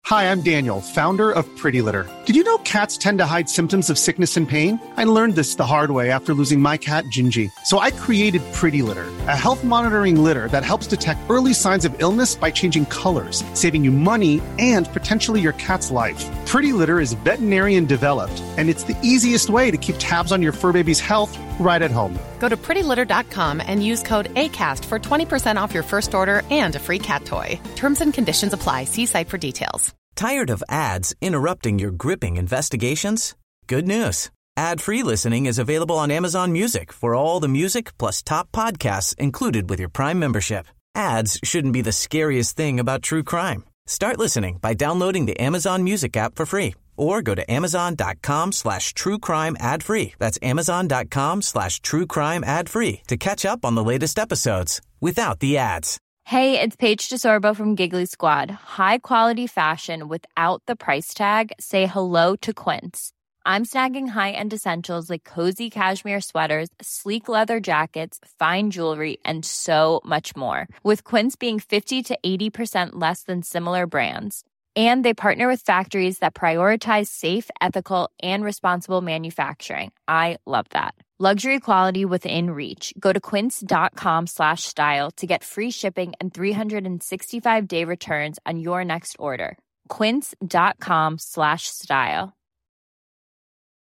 Hi, I'm Daniel, founder of Pretty Litter. Did you know cats tend to hide symptoms of sickness and pain? I learned this the hard way after losing my cat, Gingy. So I created Pretty Litter, a health monitoring litter that helps detect early signs of illness by changing colors, saving you money and potentially your cat's life. Pretty Litter is veterinarian developed, and it's the easiest way to keep tabs on your fur baby's health right at home. Go to pretty litter dot com and use code ACAST for twenty percent off your first order and a free cat toy. Terms and conditions apply. See site for details. Tired of ads interrupting your gripping investigations? Good news. Ad-free listening is available on Amazon Music for all the music plus top podcasts included with your Prime membership. Ads shouldn't be the scariest thing about true crime. Start listening by downloading the Amazon Music app for free or go to amazon.com slash true crime ad free. That's amazon.com slash true crime ad free to catch up on the latest episodes without the ads. Hey, it's Paige DeSorbo from Giggly Squad. High quality fashion without the price tag. Say hello to Quince. I'm snagging high-end essentials like cozy cashmere sweaters, sleek leather jackets, fine jewelry, and so much more. With Quince being fifty to eighty percent less than similar brands. And they partner with factories that prioritize safe, ethical, and responsible manufacturing. I love that. Luxury quality within reach. Go to quince.com slash style to get free shipping and three sixty-five day returns on your next order. Quince.com slash style.